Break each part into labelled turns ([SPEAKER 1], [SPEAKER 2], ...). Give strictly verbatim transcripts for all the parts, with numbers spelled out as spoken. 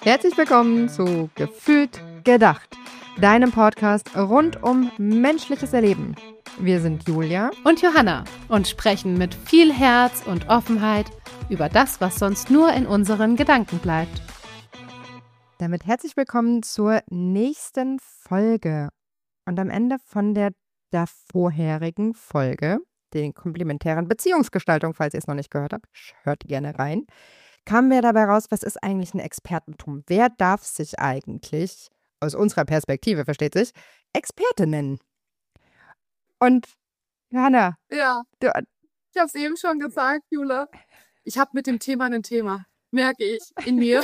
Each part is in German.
[SPEAKER 1] Herzlich willkommen zu Gefühlt gedacht, deinem Podcast rund um menschliches Erleben. Wir sind Julia
[SPEAKER 2] und Johanna und sprechen mit viel Herz und Offenheit über das, was sonst nur in unseren Gedanken bleibt.
[SPEAKER 1] Damit herzlich willkommen zur nächsten Folge. Und am Ende von der davorherigen Folge, den komplementären Beziehungsgestaltung, falls ihr es noch nicht gehört habt, hört gerne rein, kamen wir dabei raus, was ist eigentlich ein Expertentum? Wer darf sich eigentlich, aus unserer Perspektive, versteht sich, Experte nennen? Und Johanna,
[SPEAKER 3] Ja,
[SPEAKER 1] du,
[SPEAKER 3] ich habe es eben schon gesagt, Jula. Ich habe mit dem Thema ein Thema, merke ich, in mir.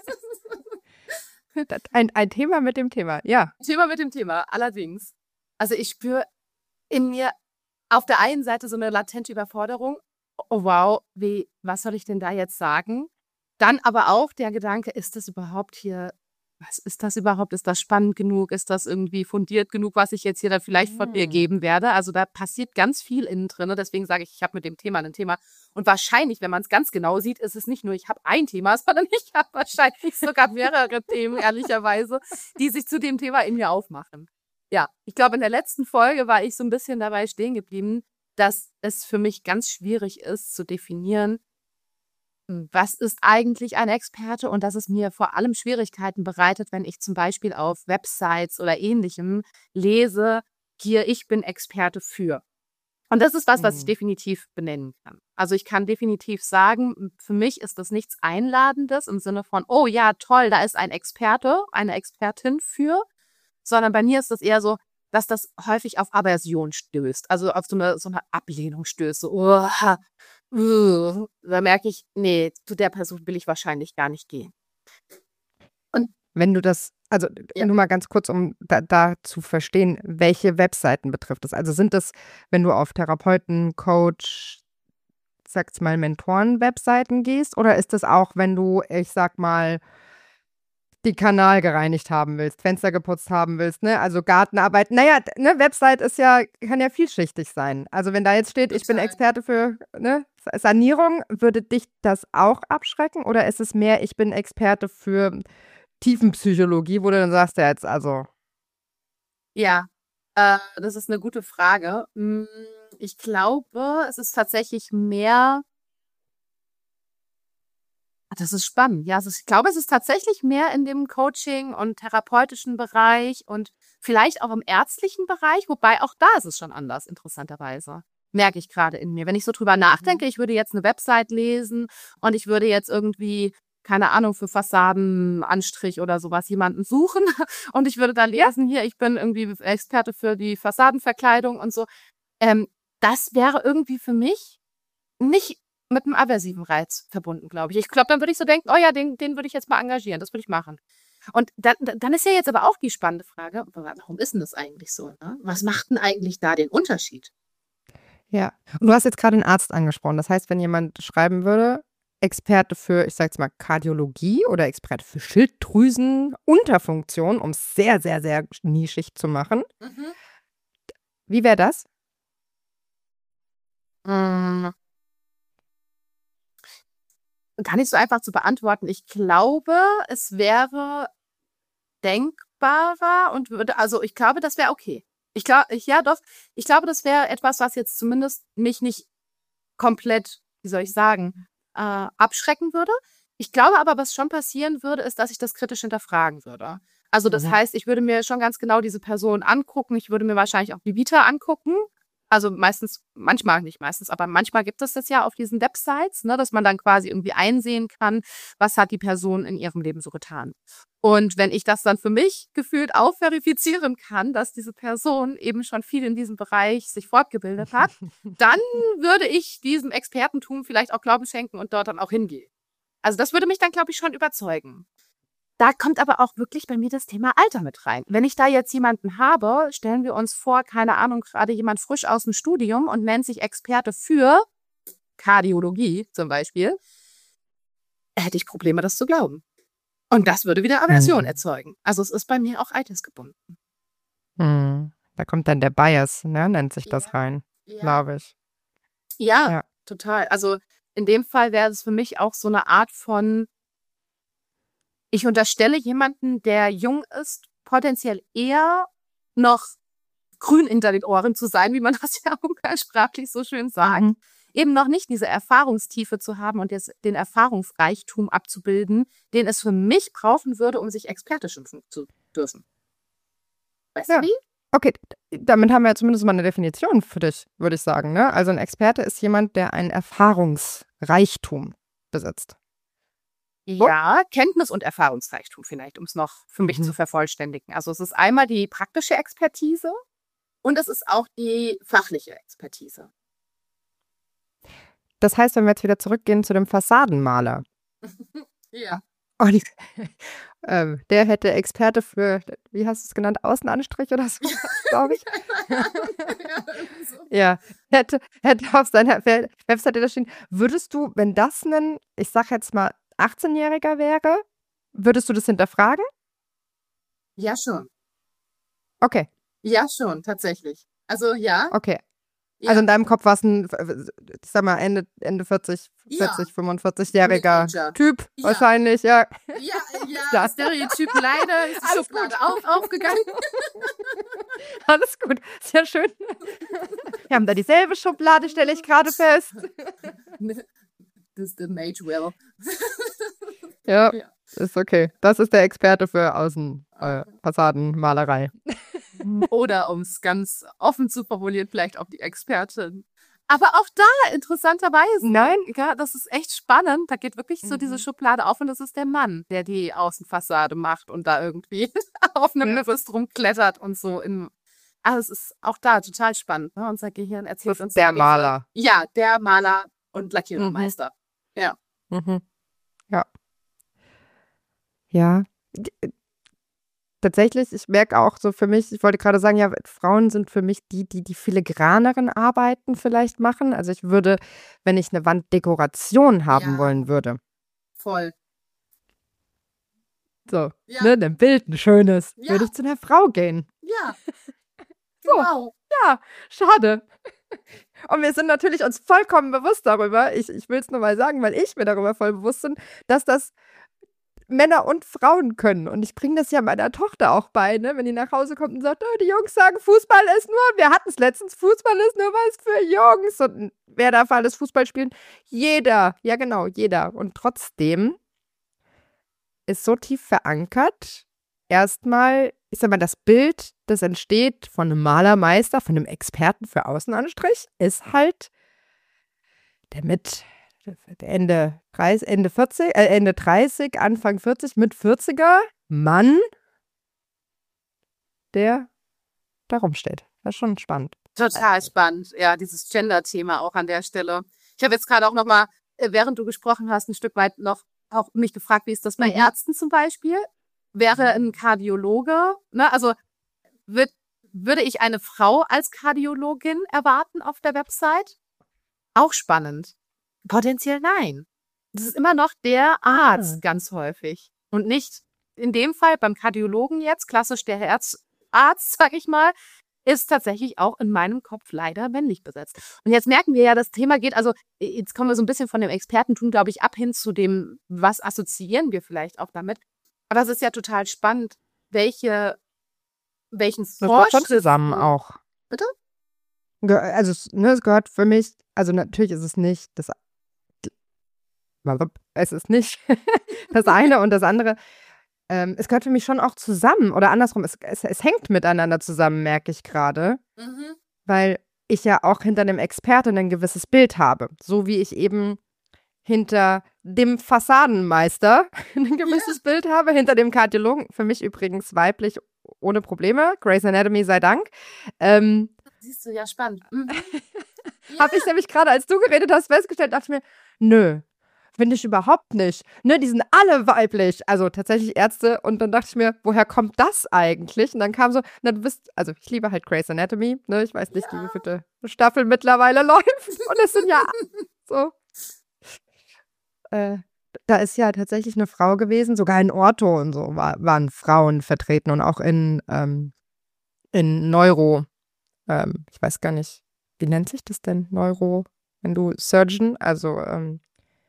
[SPEAKER 1] ein, ein Thema mit dem Thema, ja.
[SPEAKER 3] Thema mit dem Thema, allerdings. Also ich spüre in mir auf der einen Seite so eine latente Überforderung. Oh wow, wie, was soll ich denn da jetzt sagen? Dann aber auch der Gedanke, ist das überhaupt hier, was ist das überhaupt? Ist das spannend genug? Ist das irgendwie fundiert genug, was ich jetzt hier da vielleicht von mir geben werde? Also da passiert ganz viel innen drin. Deswegen sage ich, ich habe mit dem Thema ein Thema. Und wahrscheinlich, wenn man es ganz genau sieht, ist es nicht nur, ich habe ein Thema, sondern ich habe wahrscheinlich sogar mehrere Themen, ehrlicherweise, die sich zu dem Thema in mir aufmachen. Ja, ich glaube, in der letzten Folge war ich so ein bisschen dabei stehen geblieben, dass es für mich ganz schwierig ist zu definieren, was ist eigentlich ein Experte und dass es mir vor allem Schwierigkeiten bereitet, wenn ich zum Beispiel auf Websites oder Ähnlichem lese, hier, ich bin Experte für. Und das ist was, was ich definitiv benennen kann. Also ich kann definitiv sagen, für mich ist das nichts Einladendes im Sinne von, oh ja, toll, da ist ein Experte, eine Expertin für, sondern bei mir ist das eher so, dass das häufig auf Aversion stößt, also auf so eine, so eine Ablehnung stößt. So, oh, uh, da merke ich, nee, zu der Person will ich wahrscheinlich gar nicht gehen.
[SPEAKER 1] Und wenn du das, also ja. nur mal ganz kurz, um da, da zu verstehen, welche Webseiten betrifft es? Also sind das, wenn du auf Therapeuten, Coach, sag's mal, Mentoren-Webseiten gehst, oder ist das auch, wenn du, ich sag mal, die Kanal gereinigt haben willst, Fenster geputzt haben willst, ne? Also Gartenarbeit. Naja, ne, Website ist ja, kann ja vielschichtig sein. Also wenn da jetzt steht, ich bin Experte für ne, Sanierung, würde dich das auch abschrecken? Oder ist es mehr, ich bin Experte für Tiefenpsychologie, wo du dann sagst, ja jetzt also.
[SPEAKER 3] Ja, äh, das ist eine gute Frage. Ich glaube, es ist tatsächlich mehr. Das ist spannend. Ja, also ich glaube, es ist tatsächlich mehr in dem Coaching- und therapeutischen Bereich und vielleicht auch im ärztlichen Bereich, wobei auch da ist es schon anders, interessanterweise. Merke ich gerade in mir. Wenn ich so drüber nachdenke, ich würde jetzt eine Website lesen und ich würde jetzt irgendwie, keine Ahnung, für Fassadenanstrich oder sowas jemanden suchen und ich würde da lesen, hier, ich bin irgendwie Experte für die Fassadenverkleidung und so. Ähm, das wäre irgendwie für mich nicht mit einem aversiven Reiz verbunden, glaube ich. Ich glaube, dann würde ich so denken, oh ja, den, den würde ich jetzt mal engagieren, das würde ich machen. Und dann, dann ist ja jetzt aber auch die spannende Frage, warum ist denn das eigentlich so? Ne? Was macht denn eigentlich da den Unterschied?
[SPEAKER 1] Ja, und du hast jetzt gerade einen Arzt angesprochen. Das heißt, wenn jemand schreiben würde, Experte für, ich sage jetzt mal, Kardiologie oder Experte für Schilddrüsenunterfunktion, um es sehr, sehr, sehr nischig zu machen. Mhm. Wie wäre das?
[SPEAKER 3] Mhm. Gar nicht so einfach zu beantworten. Ich glaube, es wäre denkbarer und würde, also ich glaube, das wäre okay. Ich glaube, ich, ja doch, ich glaube, das wäre etwas, was jetzt zumindest mich nicht komplett, wie soll ich sagen, äh, abschrecken würde. Ich glaube aber, was schon passieren würde, ist, dass ich das kritisch hinterfragen würde. Also das mhm. heißt, ich würde mir schon ganz genau diese Person angucken. Ich würde mir wahrscheinlich auch die Vita angucken. Also meistens, manchmal nicht meistens, aber manchmal gibt es das ja auf diesen Websites, ne, dass man dann quasi irgendwie einsehen kann, was hat die Person in ihrem Leben so getan. Und wenn ich das dann für mich gefühlt auch verifizieren kann, dass diese Person eben schon viel in diesem Bereich sich fortgebildet hat, dann würde ich diesem Expertentum vielleicht auch Glauben schenken und dort dann auch hingehen. Also das würde mich dann, glaube ich, schon überzeugen. Da kommt aber auch wirklich bei mir das Thema Alter mit rein. Wenn ich da jetzt jemanden habe, stellen wir uns vor, keine Ahnung, gerade jemand frisch aus dem Studium und nennt sich Experte für Kardiologie zum Beispiel, hätte ich Probleme, das zu glauben. Und das würde wieder Aversion mhm. erzeugen. Also es ist bei mir auch altersgebunden.
[SPEAKER 1] Mhm. Da kommt dann der Bias, ne, nennt sich das ja. rein, ja. glaube ich.
[SPEAKER 3] Ja, ja, total. Also in dem Fall wäre es für mich auch so eine Art von, ich unterstelle jemanden, der jung ist, potenziell eher noch grün hinter den Ohren zu sein, wie man das ja umgangssprachlich so schön sagt. Mhm. Eben noch nicht diese Erfahrungstiefe zu haben und jetzt den Erfahrungsreichtum abzubilden, den es für mich brauchen würde, um sich Experte schimpfen zu dürfen. Weißt ja. du wie?
[SPEAKER 1] Okay, damit haben wir ja zumindest mal eine Definition für dich, würde ich sagen. Ne? Also ein Experte ist jemand, der einen Erfahrungsreichtum besitzt.
[SPEAKER 3] Ja, Kenntnis und Erfahrungsreichtum vielleicht, um es noch für mich mhm. zu vervollständigen. Also es ist einmal die praktische Expertise und es ist auch die fachliche Expertise.
[SPEAKER 1] Das heißt, wenn wir jetzt wieder zurückgehen zu dem Fassadenmaler.
[SPEAKER 3] ja.
[SPEAKER 1] Oh, die, ähm, der hätte Experte für, wie hast du es genannt, Außenanstrich oder so, glaube ich. ja, so. ja, hätte, hätte auf seiner Webseite da stehen. Würdest du, wenn das ein, ich sag jetzt mal, achtzehnjähriger wäre, würdest du das hinterfragen?
[SPEAKER 3] Ja, schon.
[SPEAKER 1] Okay.
[SPEAKER 3] Ja, schon, tatsächlich. Also, ja.
[SPEAKER 1] Okay. Ja. Also in deinem Kopf war es ein, ich sag mal, Ende, Ende vierzig, vierzig, ja. fünfundvierzig-jähriger Typ ja. wahrscheinlich, ja.
[SPEAKER 3] Ja, ja, ja. Stereotyp leider ist die Schublade auf, aufgegangen.
[SPEAKER 1] Alles gut, sehr schön. Wir haben da dieselbe Schublade, stelle ich gerade fest.
[SPEAKER 3] Das ist der Mage Will.
[SPEAKER 1] ja, ja, ist okay. Das ist der Experte für Außenfassadenmalerei. Äh,
[SPEAKER 3] Oder um es ganz offen zu formulieren, vielleicht auch die Expertin. Aber auch da, interessanterweise.
[SPEAKER 1] Nein.
[SPEAKER 3] Ja, das ist echt spannend. Da geht wirklich so mhm. diese Schublade auf und das ist der Mann, der die Außenfassade macht und da irgendwie auf einem ja. Gerüst rumklettert und so. In, also es ist auch da total spannend. Ne? Unser Gehirn erzählt
[SPEAKER 1] das
[SPEAKER 3] uns.
[SPEAKER 1] Der Maler.
[SPEAKER 3] Ja, der Maler und Lackierermeister. Mhm. Ja.
[SPEAKER 1] Mhm. Ja. Ja. Tatsächlich, ich merke auch so für mich, ich wollte gerade sagen, ja, Frauen sind für mich die, die die filigraneren Arbeiten vielleicht machen. Also ich würde, wenn ich eine Wanddekoration haben ja. wollen würde.
[SPEAKER 3] Voll.
[SPEAKER 1] So, ja. ne, ein Bild, ein schönes, ja. würde ich zu einer Frau gehen.
[SPEAKER 3] Ja,
[SPEAKER 1] so,
[SPEAKER 3] genau.
[SPEAKER 1] Ja, schade. Und wir sind natürlich uns vollkommen bewusst darüber, ich, ich will es nur mal sagen, weil ich mir darüber voll bewusst bin, dass das Männer und Frauen können. Und ich bringe das ja meiner Tochter auch bei, ne? Wenn die nach Hause kommt und sagt, oh, die Jungs sagen, Fußball ist nur, wir hatten es letztens, Fußball ist nur was für Jungs. Und wer darf alles Fußball spielen? Jeder. Ja, genau, jeder. Und trotzdem ist so tief verankert, erstmal, ich sag mal, das Bild, das entsteht von einem Malermeister, von einem Experten für Außenanstrich, ist halt der mit Ende dreißig, Ende vierzig, äh, Ende dreißig, Anfang vierzig, mit vierziger Mann, der da rumsteht. Das ist schon spannend.
[SPEAKER 3] Total spannend, ja, dieses Gender-Thema auch an der Stelle. Ich habe jetzt gerade auch noch mal, während du gesprochen hast, ein Stück weit noch auch mich gefragt, wie ist das bei mhm. Ärzten zum Beispiel? Wäre ein Kardiologe, ne, also würd, würde ich eine Frau als Kardiologin erwarten auf der Website? Auch spannend. Potenziell nein. Das ist immer noch der Arzt ah. ganz häufig. Und nicht in dem Fall beim Kardiologen jetzt, klassisch der Herzarzt, sag ich mal, ist tatsächlich auch in meinem Kopf leider männlich besetzt. Und jetzt merken wir ja, das Thema geht, also jetzt kommen wir so ein bisschen von dem Expertentum, glaube ich, ab hin zu dem, was assoziieren wir vielleicht auch damit. Aber es ist ja total spannend, welche, welchen
[SPEAKER 1] Vorschriften... Das gehört schon zusammen auch.
[SPEAKER 3] Bitte?
[SPEAKER 1] Also ne, es gehört für mich, also natürlich ist es nicht das, es ist nicht das eine und das andere. Ähm, es gehört für mich schon auch zusammen oder andersrum, es, es, es hängt miteinander zusammen, merke ich gerade,
[SPEAKER 3] mhm.
[SPEAKER 1] weil ich ja auch hinter dem Experten ein gewisses Bild habe, so wie ich eben hinter dem Fassadenmeister ein gewisses ja. Bild habe, hinter dem Kardiologen, für mich übrigens weiblich, ohne Probleme, Grey's Anatomy sei Dank. Ähm,
[SPEAKER 3] Siehst du, ja, spannend. Mhm.
[SPEAKER 1] ja. Habe ich nämlich gerade, als du geredet hast, festgestellt, dachte ich mir, nö, finde ich überhaupt nicht. Ne, die sind alle weiblich, also tatsächlich Ärzte. Und dann dachte ich mir, woher kommt das eigentlich? Und dann kam so, na, du bist, also ich liebe halt Grey's Anatomy, ne, ich weiß nicht, ja. wie viele Staffel mittlerweile läuft. Und es sind ja so. Äh, da ist ja tatsächlich eine Frau gewesen, sogar in Ortho und so war, waren Frauen vertreten und auch in, ähm, in Neuro. Ähm, ich weiß gar nicht, wie nennt sich das denn? Neuro, wenn du Surgeon, also ähm,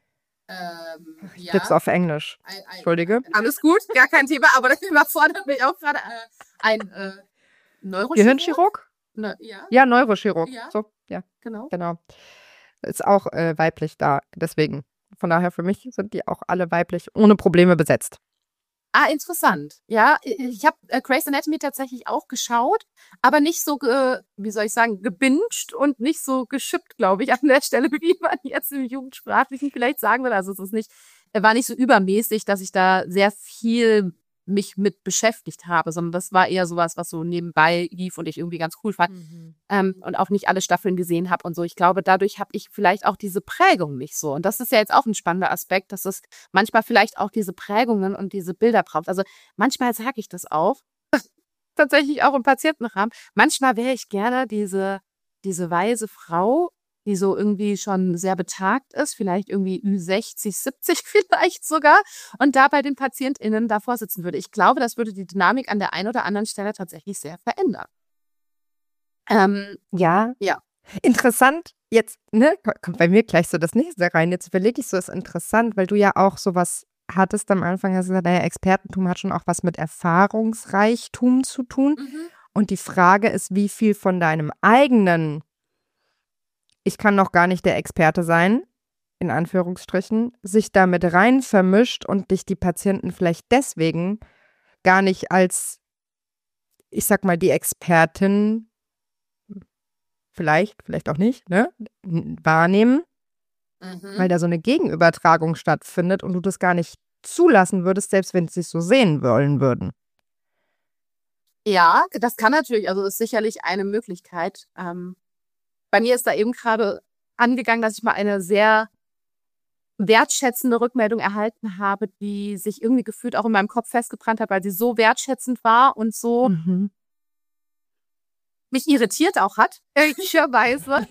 [SPEAKER 3] Ähm,
[SPEAKER 1] Ich
[SPEAKER 3] ja.
[SPEAKER 1] tipp's auf Englisch.
[SPEAKER 3] Ein, ein,
[SPEAKER 1] Entschuldige.
[SPEAKER 3] Alles gut, gar kein Thema, aber das überfordert mich auch gerade. Äh, ein äh, Neurochirurg?
[SPEAKER 1] Gehirnchirurg?
[SPEAKER 3] Ne, ja,
[SPEAKER 1] Ja, Neurochirurg.
[SPEAKER 3] Ja.
[SPEAKER 1] So, ja,
[SPEAKER 3] genau.
[SPEAKER 1] genau. Ist auch äh, weiblich da, deswegen. Von daher für mich sind die auch alle weiblich ohne Probleme besetzt.
[SPEAKER 3] Ah, interessant. Ja, ich habe äh, Grey's Anatomy tatsächlich auch geschaut, aber nicht so, ge, wie soll ich sagen, gebinged und nicht so geschippt, glaube ich, an der Stelle, wie man jetzt im Jugendsprachlichen vielleicht sagen würde. Also es ist nicht, war nicht so übermäßig, dass ich da sehr viel mich mit beschäftigt habe, sondern das war eher sowas, was so nebenbei lief und ich irgendwie ganz cool fand. Mhm. Ähm, und auch nicht alle Staffeln gesehen habe und so. Ich glaube, dadurch habe ich vielleicht auch diese Prägung nicht so. Und das ist ja jetzt auch ein spannender Aspekt, dass es manchmal vielleicht auch diese Prägungen und diese Bilder braucht. Also manchmal sage ich das auch, tatsächlich auch im Patientenrahmen. Manchmal wäre ich gerne diese, diese weise Frau, die so irgendwie schon sehr betagt ist, vielleicht irgendwie Ü sechzig, siebzig vielleicht sogar, und da bei den PatientInnen davor sitzen würde. Ich glaube, das würde die Dynamik an der einen oder anderen Stelle tatsächlich sehr verändern. Ähm,
[SPEAKER 1] ja.
[SPEAKER 3] Ja.
[SPEAKER 1] Interessant, jetzt, ne, kommt bei mir gleich so das nächste rein. Jetzt überlege ich so, ist interessant, weil du ja auch sowas hattest am Anfang, hast du gesagt, naja, Expertentum hat schon auch was mit Erfahrungsreichtum zu tun.
[SPEAKER 3] Mhm.
[SPEAKER 1] Und die Frage ist, wie viel von deinem eigenen, ich kann noch gar nicht der Experte sein, in Anführungsstrichen, sich damit rein vermischt und dich die Patienten vielleicht deswegen gar nicht als, ich sag mal, die Expertin, vielleicht, vielleicht auch nicht, ne, wahrnehmen,
[SPEAKER 3] Mhm.
[SPEAKER 1] weil da so eine Gegenübertragung stattfindet und du das gar nicht zulassen würdest, selbst wenn sie es so sehen wollen würden.
[SPEAKER 3] Ja, das kann natürlich, also ist sicherlich eine Möglichkeit. Ähm, bei mir ist da eben gerade angegangen, dass ich mal eine sehr wertschätzende Rückmeldung erhalten habe, die sich irgendwie gefühlt auch in meinem Kopf festgebrannt hat, weil sie so wertschätzend war und so
[SPEAKER 1] Mhm.
[SPEAKER 3] mich irritiert auch hat, ehrlicherweise.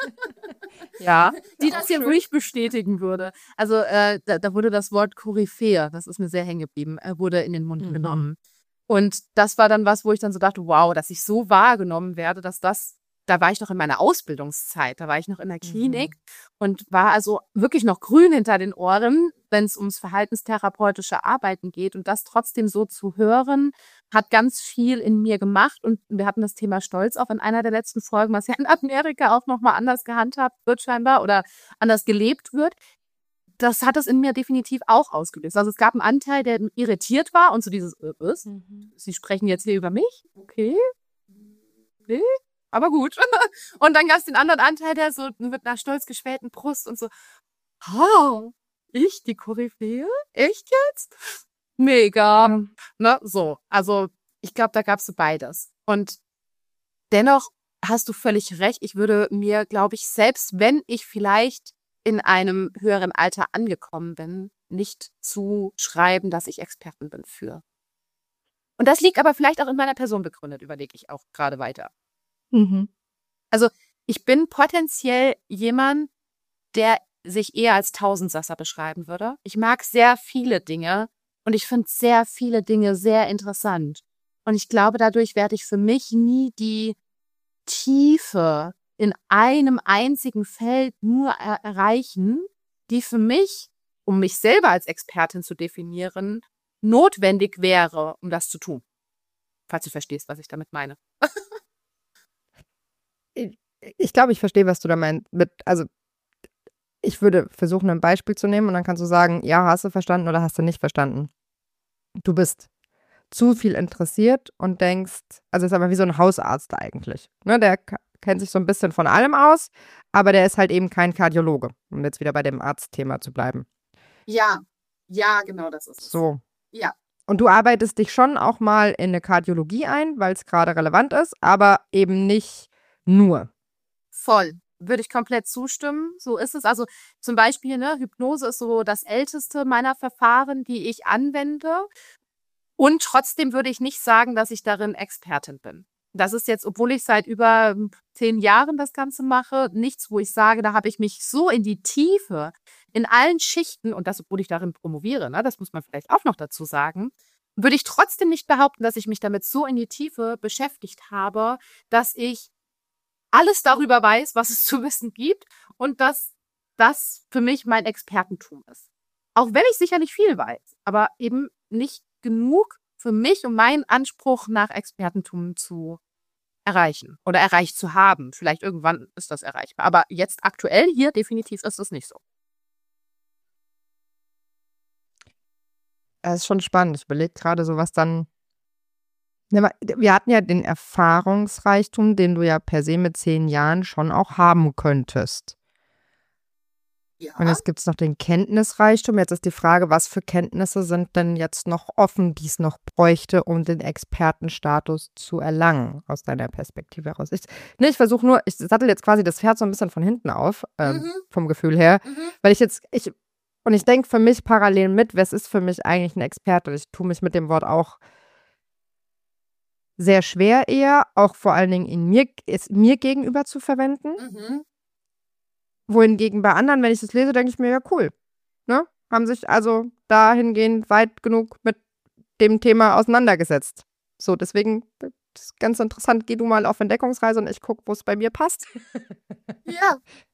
[SPEAKER 1] Ja.
[SPEAKER 3] Die das jetzt nicht bestätigen würde. Also äh, da, da wurde das Wort Koryphäe, das ist mir sehr hängen geblieben, äh, wurde in den Mund
[SPEAKER 1] Mhm.
[SPEAKER 3] genommen. Und das war dann was, wo ich dann so dachte, wow, dass ich so wahrgenommen werde, dass das, da war ich noch in meiner Ausbildungszeit, da war ich noch in der Klinik mhm. und war also wirklich noch grün hinter den Ohren, wenn es ums verhaltenstherapeutische Arbeiten geht. Und das trotzdem so zu hören, hat ganz viel in mir gemacht. Und wir hatten das Thema Stolz auch in einer der letzten Folgen, was ja in Amerika auch nochmal anders gehandhabt wird scheinbar oder anders gelebt wird. Das hat es in mir definitiv auch ausgelöst. Also es gab einen Anteil, der irritiert war und so dieses, äh, was? Mhm. Sie sprechen jetzt hier über mich? Okay. Nee, aber gut. Und dann gab es den anderen Anteil, der so mit einer stolz geschwellten Brust und so, oh, ich, die Koryphäe? Echt jetzt? Mega. Mhm. Ne, so. Also ich glaube, da gab es so beides. Und dennoch hast du völlig recht. Ich würde mir, glaube ich, selbst wenn ich vielleicht in einem höheren Alter angekommen bin, nicht zuschreiben, dass ich Expertin bin für. Und das liegt aber vielleicht auch in meiner Person begründet, überlege ich auch gerade weiter.
[SPEAKER 1] Mhm.
[SPEAKER 3] Also ich bin potenziell jemand, der sich eher als Tausendsasser beschreiben würde. Ich mag sehr viele Dinge und ich finde sehr viele Dinge sehr interessant. Und ich glaube, dadurch werde ich für mich nie die Tiefe in einem einzigen Feld nur er- erreichen, die für mich, um mich selber als Expertin zu definieren, notwendig wäre, um das zu tun. Falls du verstehst, was ich damit meine.
[SPEAKER 1] ich ich glaube, ich verstehe, was du da meinst. Mit, also ich würde versuchen, ein Beispiel zu nehmen und dann kannst du sagen, ja, hast du verstanden oder hast du nicht verstanden. Du bist zu viel interessiert und denkst, also ist aber wie so ein Hausarzt eigentlich. Ne, der k- kennt sich so ein bisschen von allem aus, aber der ist halt eben kein Kardiologe, um jetzt wieder bei dem Arztthema zu bleiben.
[SPEAKER 3] Ja, ja, genau das ist es.
[SPEAKER 1] So.
[SPEAKER 3] Ja.
[SPEAKER 1] Und du arbeitest dich schon auch mal in eine Kardiologie ein, weil es gerade relevant ist, aber eben nicht nur.
[SPEAKER 3] Voll. Würde ich komplett zustimmen. So ist es. Also zum Beispiel, ne, Hypnose ist so das älteste meiner Verfahren, die ich anwende. Und trotzdem würde ich nicht sagen, dass ich darin Expertin bin. Das ist jetzt, obwohl ich seit über zehn Jahren das Ganze mache, nichts, wo ich sage, da habe ich mich so in die Tiefe, in allen Schichten, und das, obwohl ich darin promoviere, ne, das muss man vielleicht auch noch dazu sagen, würde ich trotzdem nicht behaupten, dass ich mich damit so in die Tiefe beschäftigt habe, dass ich alles darüber weiß, was es zu wissen gibt und dass das für mich mein Expertentum ist. Auch wenn ich sicherlich viel weiß, aber eben nicht genug für mich, um meinen Anspruch nach Expertentum zu erreichen oder erreicht zu haben. Vielleicht irgendwann ist das erreichbar. Aber jetzt aktuell hier definitiv ist es nicht so.
[SPEAKER 1] Das ist schon spannend. Ich überlege gerade so, was dann. Wir hatten ja den Erfahrungsreichtum, den du ja per se mit zehn Jahren schon auch haben könntest.
[SPEAKER 3] Ja.
[SPEAKER 1] Und jetzt gibt es noch den Kenntnisreichtum. Jetzt ist die Frage, was für Kenntnisse sind denn jetzt noch offen, die es noch bräuchte, um den Expertenstatus zu erlangen, aus deiner Perspektive heraus. Ich, nee, ich versuche nur, ich sattel jetzt quasi das Pferd so ein bisschen von hinten auf, ähm,
[SPEAKER 3] Mhm.
[SPEAKER 1] vom Gefühl her,
[SPEAKER 3] Mhm.
[SPEAKER 1] weil ich jetzt, ich, und ich denke für mich parallel mit, was ist für mich eigentlich ein Experte? Ich tue mich mit dem Wort auch sehr schwer eher, auch vor allen Dingen in mir, es mir gegenüber zu verwenden.
[SPEAKER 3] Mhm.
[SPEAKER 1] Wohingegen bei anderen, wenn ich das lese, denke ich mir, ja cool, ne? Haben sich also dahingehend weit genug mit dem Thema auseinandergesetzt. So, deswegen, das ist ganz interessant, geh du mal auf Entdeckungsreise und ich gucke, wo es bei mir passt.
[SPEAKER 3] Ja.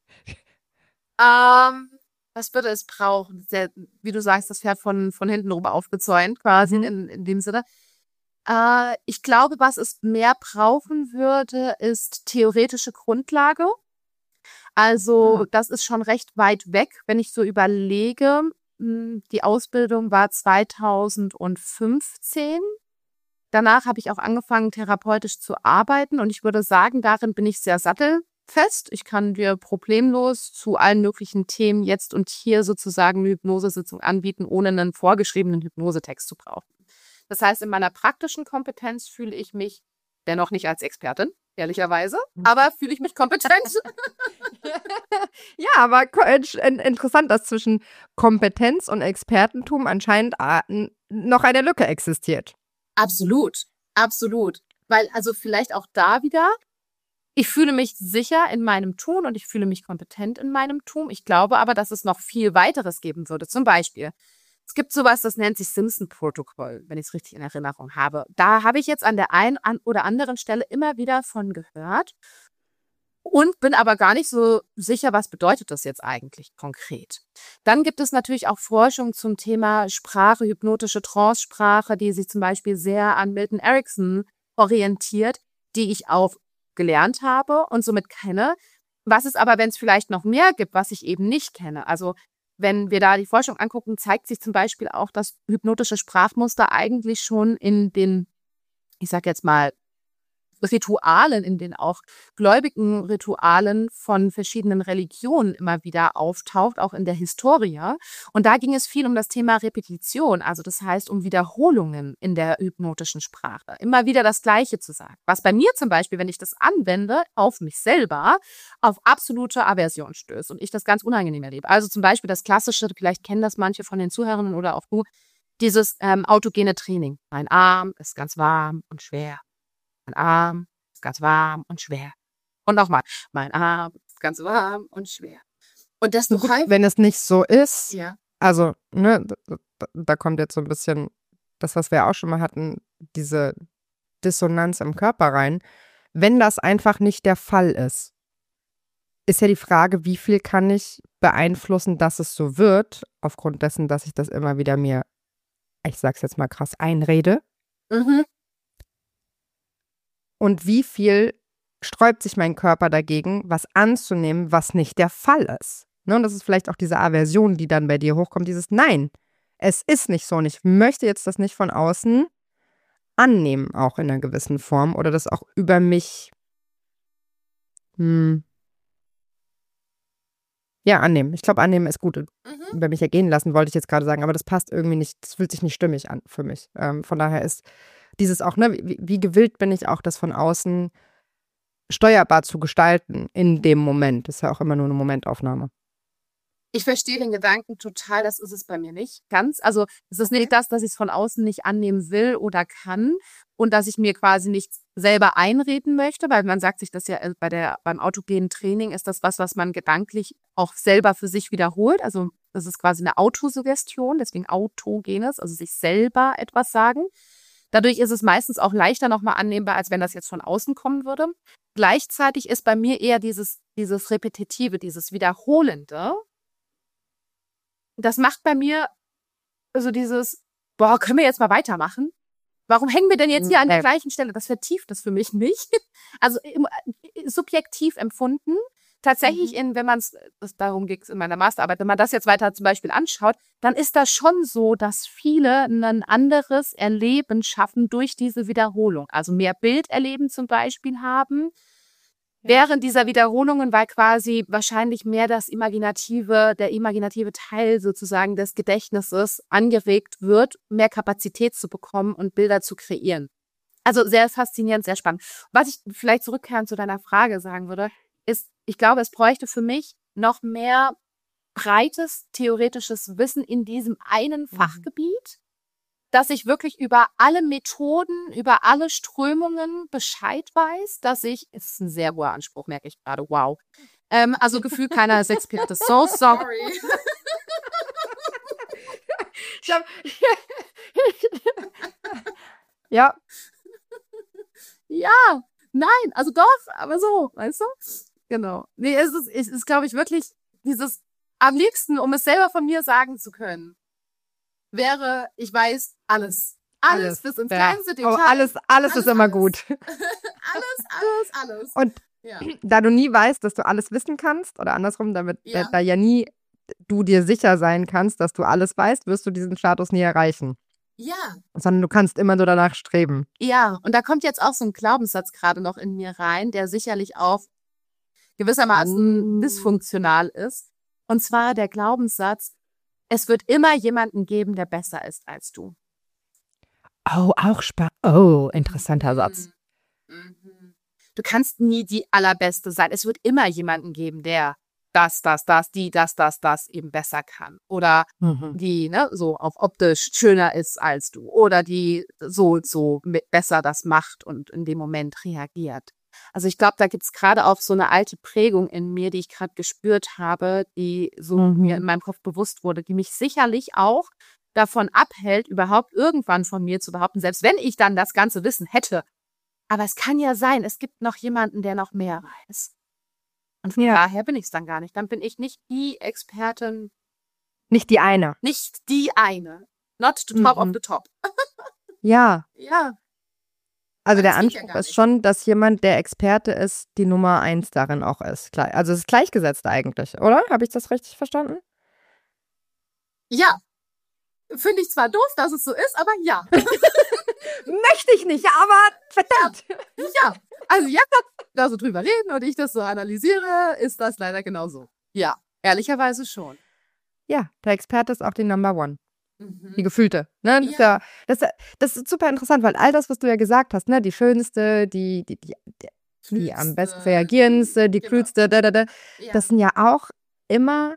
[SPEAKER 3] ähm, was würde es brauchen? Sehr, wie du sagst, das Pferd von, von hinten rüber aufgezäunt, quasi
[SPEAKER 1] Mhm.
[SPEAKER 3] in, in dem Sinne. Äh, ich glaube, was es mehr brauchen würde, ist theoretische Grundlage. Also
[SPEAKER 1] Ah.
[SPEAKER 3] das ist schon recht weit weg, wenn ich so überlege. mh, Die Ausbildung war zweitausendfünfzehn. Danach habe ich auch angefangen, therapeutisch zu arbeiten. Und ich würde sagen, darin bin ich sehr sattelfest. Ich kann dir problemlos zu allen möglichen Themen jetzt und hier sozusagen eine Hypnosesitzung anbieten, ohne einen vorgeschriebenen Hypnosetext zu brauchen. Das heißt, in meiner praktischen Kompetenz fühle ich mich dennoch nicht als Expertin, ehrlicherweise, aber fühle ich mich kompetent.
[SPEAKER 1] Ja, aber ko- int- in- interessant, dass zwischen Kompetenz und Expertentum anscheinend ah, n- noch eine Lücke existiert.
[SPEAKER 3] Absolut, absolut. Weil also vielleicht auch da wieder, ich fühle mich sicher in meinem Tun und ich fühle mich kompetent in meinem Tun. Ich glaube aber, dass es noch viel weiteres geben würde. Zum Beispiel, es gibt sowas, das nennt sich Simpson-Protokoll, wenn ich es richtig in Erinnerung habe. Da habe ich jetzt an der einen an oder anderen Stelle immer wieder von gehört und bin aber gar nicht so sicher, was bedeutet das jetzt eigentlich konkret. Dann gibt es natürlich auch Forschung zum Thema Sprache, hypnotische Trance-Sprache, die sich zum Beispiel sehr an Milton Erickson orientiert, die ich auch gelernt habe und somit kenne. Was es aber, wenn es vielleicht noch mehr gibt, was ich eben nicht kenne. Also wenn wir da die Forschung angucken, zeigt sich zum Beispiel auch, dass hypnotische Sprachmuster eigentlich schon in den, ich sag jetzt mal, Ritualen, in den auch gläubigen Ritualen von verschiedenen Religionen immer wieder auftaucht, auch in der Historie. Und da ging es viel um das Thema Repetition, also das heißt um Wiederholungen in der hypnotischen Sprache. Immer wieder das Gleiche zu sagen. Was bei mir zum Beispiel, wenn ich das anwende, auf mich selber, auf absolute Aversion stößt und ich das ganz unangenehm erlebe. Also zum Beispiel das Klassische, vielleicht kennen das manche von den Zuhörern oder auch du, dieses ähm, autogene Training. Mein Arm ist ganz warm und schwer. Mein Arm ist ganz warm und schwer. Und nochmal, mein Arm ist ganz warm und schwer. Und das
[SPEAKER 1] Gut, wenn es nicht so ist,
[SPEAKER 3] ja.
[SPEAKER 1] also, ne, da, da kommt jetzt so ein bisschen das, was wir auch schon mal hatten, diese Dissonanz im Körper rein. Wenn das einfach nicht der Fall ist, ist ja die Frage, wie viel kann ich beeinflussen, dass es so wird, aufgrund dessen, dass ich das immer wieder mir, ich sag's jetzt mal krass, einrede.
[SPEAKER 3] Mhm.
[SPEAKER 1] Und wie viel sträubt sich mein Körper dagegen, was anzunehmen, was nicht der Fall ist. Ne? Und das ist vielleicht auch diese Aversion, die dann bei dir hochkommt, dieses Nein, es ist nicht so und ich möchte jetzt das nicht von außen annehmen, auch in einer gewissen Form oder das auch über mich hm, ja, annehmen. Ich glaube, annehmen ist gut.
[SPEAKER 3] Mhm.
[SPEAKER 1] Über mich ergehen lassen, wollte ich jetzt gerade sagen, aber das passt irgendwie nicht, das fühlt sich nicht stimmig an für mich. Ähm, von daher ist dieses auch, ne, wie, wie gewillt bin ich auch, das von außen steuerbar zu gestalten in dem Moment. Das ist ja auch immer nur eine Momentaufnahme.
[SPEAKER 3] Ich verstehe den Gedanken total, das ist es bei mir nicht ganz. Also es ist nicht das, dass ich es von außen nicht annehmen will oder kann und dass ich mir quasi nichts selber einreden möchte, weil man sagt sich das ja bei der, beim autogenen Training ist das was, was man gedanklich auch selber für sich wiederholt. Also das ist quasi eine Autosuggestion, deswegen autogenes, also sich selber etwas sagen. Dadurch ist es meistens auch leichter nochmal annehmbar, als wenn das jetzt von außen kommen würde. Gleichzeitig ist bei mir eher dieses, dieses Repetitive, dieses Wiederholende, das macht bei mir so dieses, boah, können wir jetzt mal weitermachen? Warum hängen wir denn jetzt hier an der gleichen Stelle? Das vertieft das für mich nicht. Also im, subjektiv empfunden. Tatsächlich, mhm. in, wenn man es, darum ging es in meiner Masterarbeit, wenn man das jetzt weiter zum Beispiel anschaut, dann ist das schon so, dass viele ein anderes Erleben schaffen durch diese Wiederholung. Also mehr Bilderleben zum Beispiel haben. Während dieser Wiederholungen, weil quasi wahrscheinlich mehr das imaginative, der imaginative Teil sozusagen des Gedächtnisses angeregt wird, mehr Kapazität zu bekommen und Bilder zu kreieren. Also sehr faszinierend, sehr spannend. Was ich vielleicht zurückkehrend zu deiner Frage sagen würde, ist, ich glaube, es bräuchte für mich noch mehr breites theoretisches Wissen in diesem einen Fachgebiet, dass ich wirklich über alle Methoden, über alle Strömungen Bescheid weiß, dass ich, es ist ein sehr hoher Anspruch, merke ich gerade, wow. Ähm, also gefühlt keiner ist Experte, so sorry.
[SPEAKER 1] Ich hab, ja.
[SPEAKER 3] Ja, nein, also doch, aber so, weißt du? Genau. Nee, es ist, es ist, glaube ich, wirklich dieses, am liebsten, um es selber von mir sagen zu können, wäre, ich weiß alles. Alles, alles bis ins ja. kleinste Detail.
[SPEAKER 1] Oh, alles, alles, alles ist immer alles. Gut.
[SPEAKER 3] alles, alles, alles.
[SPEAKER 1] Und ja. da du nie weißt, dass du alles wissen kannst, oder andersrum, damit ja. da ja nie du dir sicher sein kannst, dass du alles weißt, wirst du diesen Status nie erreichen.
[SPEAKER 3] Ja.
[SPEAKER 1] Sondern du kannst immer nur danach streben.
[SPEAKER 3] Ja, und da kommt jetzt auch so ein Glaubenssatz gerade noch in mir rein, der sicherlich auch gewissermaßen mm. dysfunktional ist. Und zwar der Glaubenssatz, es wird immer jemanden geben, der besser ist als du.
[SPEAKER 1] Oh, auch spannend. Oh, interessanter Satz.
[SPEAKER 3] Mhm. Du kannst nie die Allerbeste sein. Es wird immer jemanden geben, der das, das, das, die, das, das, das eben besser kann. Oder mhm. die, ne, so auf optisch schöner ist als du. Oder die so und so besser das macht und in dem Moment reagiert. Also ich glaube, da gibt's gerade auch so eine alte Prägung in mir, die ich gerade gespürt habe, die so mhm. mir in meinem Kopf bewusst wurde, die mich sicherlich auch davon abhält, überhaupt irgendwann von mir zu behaupten, selbst wenn ich dann das ganze Wissen hätte. Aber es kann ja sein, es gibt noch jemanden, der noch mehr weiß. Und von ja. daher bin ich es dann gar nicht. Dann bin ich nicht die Expertin.
[SPEAKER 1] Nicht die eine.
[SPEAKER 3] Nicht die eine. Not the top mhm. of the top.
[SPEAKER 1] ja.
[SPEAKER 3] Ja.
[SPEAKER 1] Also der Anspruch ja ist schon, dass jemand, der Experte ist, die Nummer eins darin auch ist. Also es ist gleichgesetzt eigentlich, oder? Habe ich das richtig verstanden?
[SPEAKER 3] Ja. Finde ich zwar doof, dass es so ist, aber ja.
[SPEAKER 1] Möchte ich nicht, aber verdammt.
[SPEAKER 3] Ja, ja. Also jetzt da so drüber reden und ich das so analysiere, ist das leider genauso. Ja, ehrlicherweise schon.
[SPEAKER 1] Ja, der Experte ist auch die Number One. Mhm. Die gefühlte. Ne? Das, ja. ist ja, das, das ist super interessant, weil all das, was du ja gesagt hast, ne, die schönste, die, die, die, die, die am besten reagierendste, die genau. klügste, da, da, da, ja. das sind ja auch immer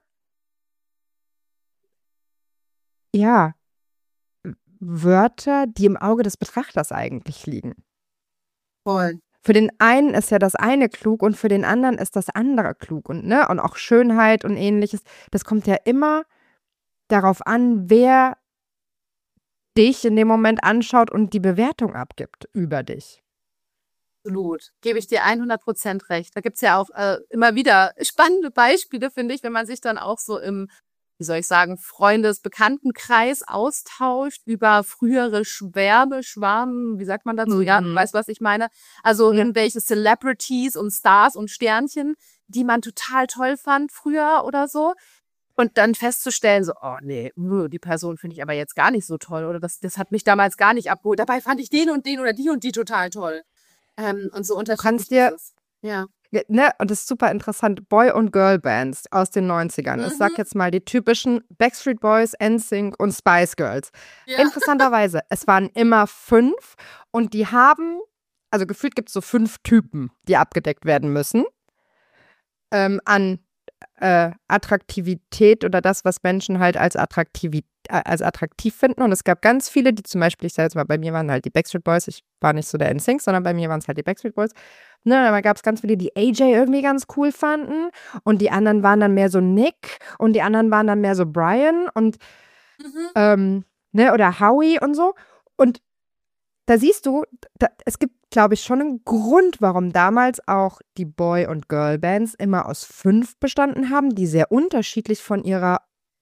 [SPEAKER 1] ja Wörter, die im Auge des Betrachters eigentlich liegen.
[SPEAKER 3] Voll.
[SPEAKER 1] Für den einen ist ja das eine klug und für den anderen ist das andere klug. Und, ne, und auch Schönheit und ähnliches. Das kommt ja immer darauf an, wer dich in dem Moment anschaut und die Bewertung abgibt über dich.
[SPEAKER 3] Absolut. Gebe ich dir hundert Prozent recht. Da gibt es ja auch äh, immer wieder spannende Beispiele, finde ich, wenn man sich dann auch so im, wie soll ich sagen, Freundes-Bekanntenkreis austauscht über frühere Schwärme, Schwarmen, wie sagt man dazu? Mhm. Ja, weißt du, was ich meine? Also mhm. irgendwelche Celebrities und Stars und Sternchen, die man total toll fand früher oder so. Und dann festzustellen, so, oh nee, die Person finde ich aber jetzt gar nicht so toll oder das, das hat mich damals gar nicht abgeholt. Dabei fand ich den und den oder die und die total toll. Ähm, und so unterschiedlich.
[SPEAKER 1] Du kannst dir,
[SPEAKER 3] ist es. Ja.
[SPEAKER 1] Ne, und das ist super interessant, Boy- und Girl-Bands aus den neunzigern. Mhm. Ich sag jetzt mal die typischen Backstreet Boys, N Sync und Spice Girls. Ja. Interessanterweise, es waren immer fünf und die haben, also gefühlt gibt es so fünf Typen, die abgedeckt werden müssen. Ähm, an äh, Attraktivität oder das, was Menschen halt als, attraktiv, äh, als attraktiv finden. Und es gab ganz viele, die zum Beispiel, ich sage jetzt mal, bei mir waren halt die Backstreet Boys, ich war nicht so der N Sync, sondern bei mir waren es halt die Backstreet Boys. Ne, da gab es ganz viele, die A J irgendwie ganz cool fanden und die anderen waren dann mehr so Nick und die anderen waren dann mehr so Brian und mhm. ähm, ne, oder Howie und so. Und da siehst du, da, es gibt, glaube ich, schon einen Grund, warum damals auch die Boy- und Girl-Bands immer aus fünf bestanden haben, die sehr unterschiedlich von ihrer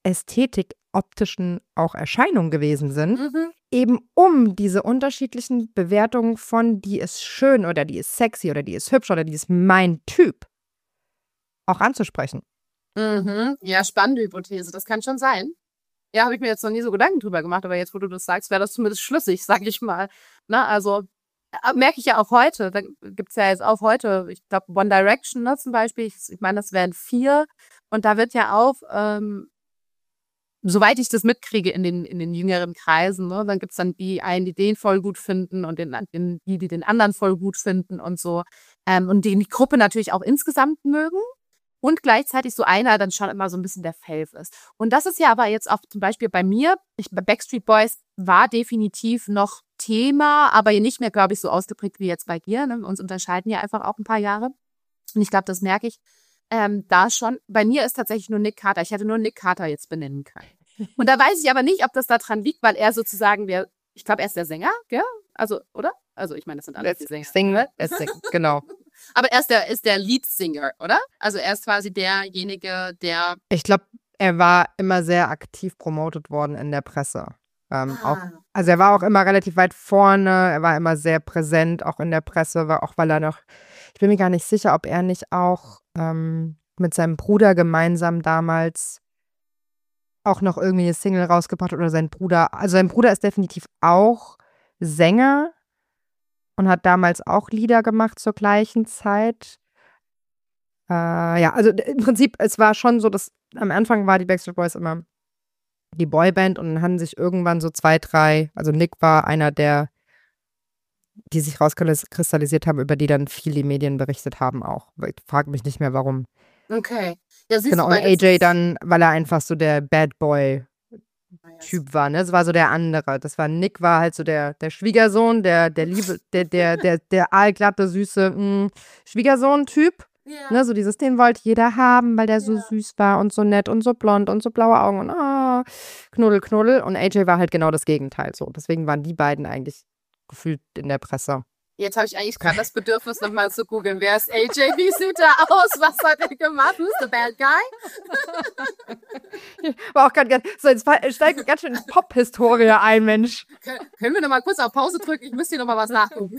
[SPEAKER 1] Ästhetik, optischen auch Erscheinungen gewesen sind,
[SPEAKER 3] Mhm.
[SPEAKER 1] eben um diese unterschiedlichen Bewertungen von die ist schön oder die ist sexy oder die ist hübsch oder die ist mein Typ auch anzusprechen.
[SPEAKER 3] Mhm. Ja, spannende Hypothese. Das kann schon sein. Ja, habe ich mir jetzt noch nie so Gedanken drüber gemacht, aber jetzt, wo du das sagst, wäre das zumindest schlüssig, sag ich mal. Na, also äh, merke ich ja auch heute. Da gibt's ja jetzt auch heute, ich glaube, One Direction, ne, zum Beispiel. Ich, ich meine, das wären vier. Und da wird ja auch, ähm, soweit ich das mitkriege in den, in den jüngeren Kreisen, ne, dann gibt's dann die einen, die den voll gut finden und den, den, die, die den anderen voll gut finden und so. Ähm, und die die Gruppe natürlich auch insgesamt mögen. Und gleichzeitig so einer dann schon immer so ein bisschen der Fave ist. Und das ist ja aber jetzt auch zum Beispiel bei mir, ich, bei Backstreet Boys war definitiv noch Thema, aber nicht mehr, glaube ich, so ausgeprägt wie jetzt bei dir. Ne? Uns unterscheiden ja einfach auch ein paar Jahre. Und ich glaube, das merke ich ähm, da schon. Bei mir ist tatsächlich nur Nick Carter. Ich hätte nur Nick Carter jetzt benennen können. Und da weiß ich aber nicht, ob das daran liegt, weil er sozusagen, der, ich glaube, er ist der Sänger, gell? Also, oder? Also, ich meine, das sind alles die Sänger.
[SPEAKER 1] Singer, er ist Sing, genau.
[SPEAKER 3] Aber er ist der, ist der Leadsinger, oder? Also er ist quasi derjenige, der...
[SPEAKER 1] Ich glaube, er war immer sehr aktiv promotet worden in der Presse. Ähm,
[SPEAKER 3] Ah.
[SPEAKER 1] auch, also er war auch immer relativ weit vorne, er war immer sehr präsent, auch in der Presse, war auch weil er noch, ich bin mir gar nicht sicher, ob er nicht auch ähm, mit seinem Bruder gemeinsam damals auch noch irgendwie eine Single rausgebracht hat oder sein Bruder, also sein Bruder ist definitiv auch Sänger und hat damals auch Lieder gemacht zur gleichen Zeit. Äh, ja, also im Prinzip, es war schon so, dass am Anfang war die Backstreet Boys immer die Boyband und dann haben sich irgendwann so zwei, drei, also Nick war einer der, die sich rauskristallisiert haben, über die dann viele Medien berichtet haben auch. Ich frage mich nicht mehr, warum.
[SPEAKER 3] Okay. Ja, siehst
[SPEAKER 1] Genau,
[SPEAKER 3] du,
[SPEAKER 1] und
[SPEAKER 3] weil das
[SPEAKER 1] A J
[SPEAKER 3] ist-
[SPEAKER 1] dann, weil er einfach so der Bad Boy
[SPEAKER 3] Ah, ja,
[SPEAKER 1] Typ war, ne? Das war so der andere. Das war Nick, war halt so der, der Schwiegersohn, der, der Liebe, der, der, der, der aalglatte, süße mh, Schwiegersohn-Typ.
[SPEAKER 3] Ja.
[SPEAKER 1] Ne? So dieses, den wollte jeder haben, weil der so
[SPEAKER 3] Ja.
[SPEAKER 1] süß war und so nett und so blond und so blaue Augen und ah, Knuddel, Knuddel. Und A J war halt genau das Gegenteil so. Deswegen waren die beiden eigentlich gefühlt in der Presse.
[SPEAKER 3] Jetzt habe ich eigentlich gerade das Bedürfnis, nochmal zu googeln. Wer ist A J? Wie sieht er aus? Was hat er gemacht? Who's the bad guy?
[SPEAKER 1] War auch ganz, ganz, so jetzt steigen wir ganz schön in Pop-Historie ein, Mensch.
[SPEAKER 3] Kön können wir nochmal kurz auf Pause drücken? Ich müsste hier nochmal was nachgucken.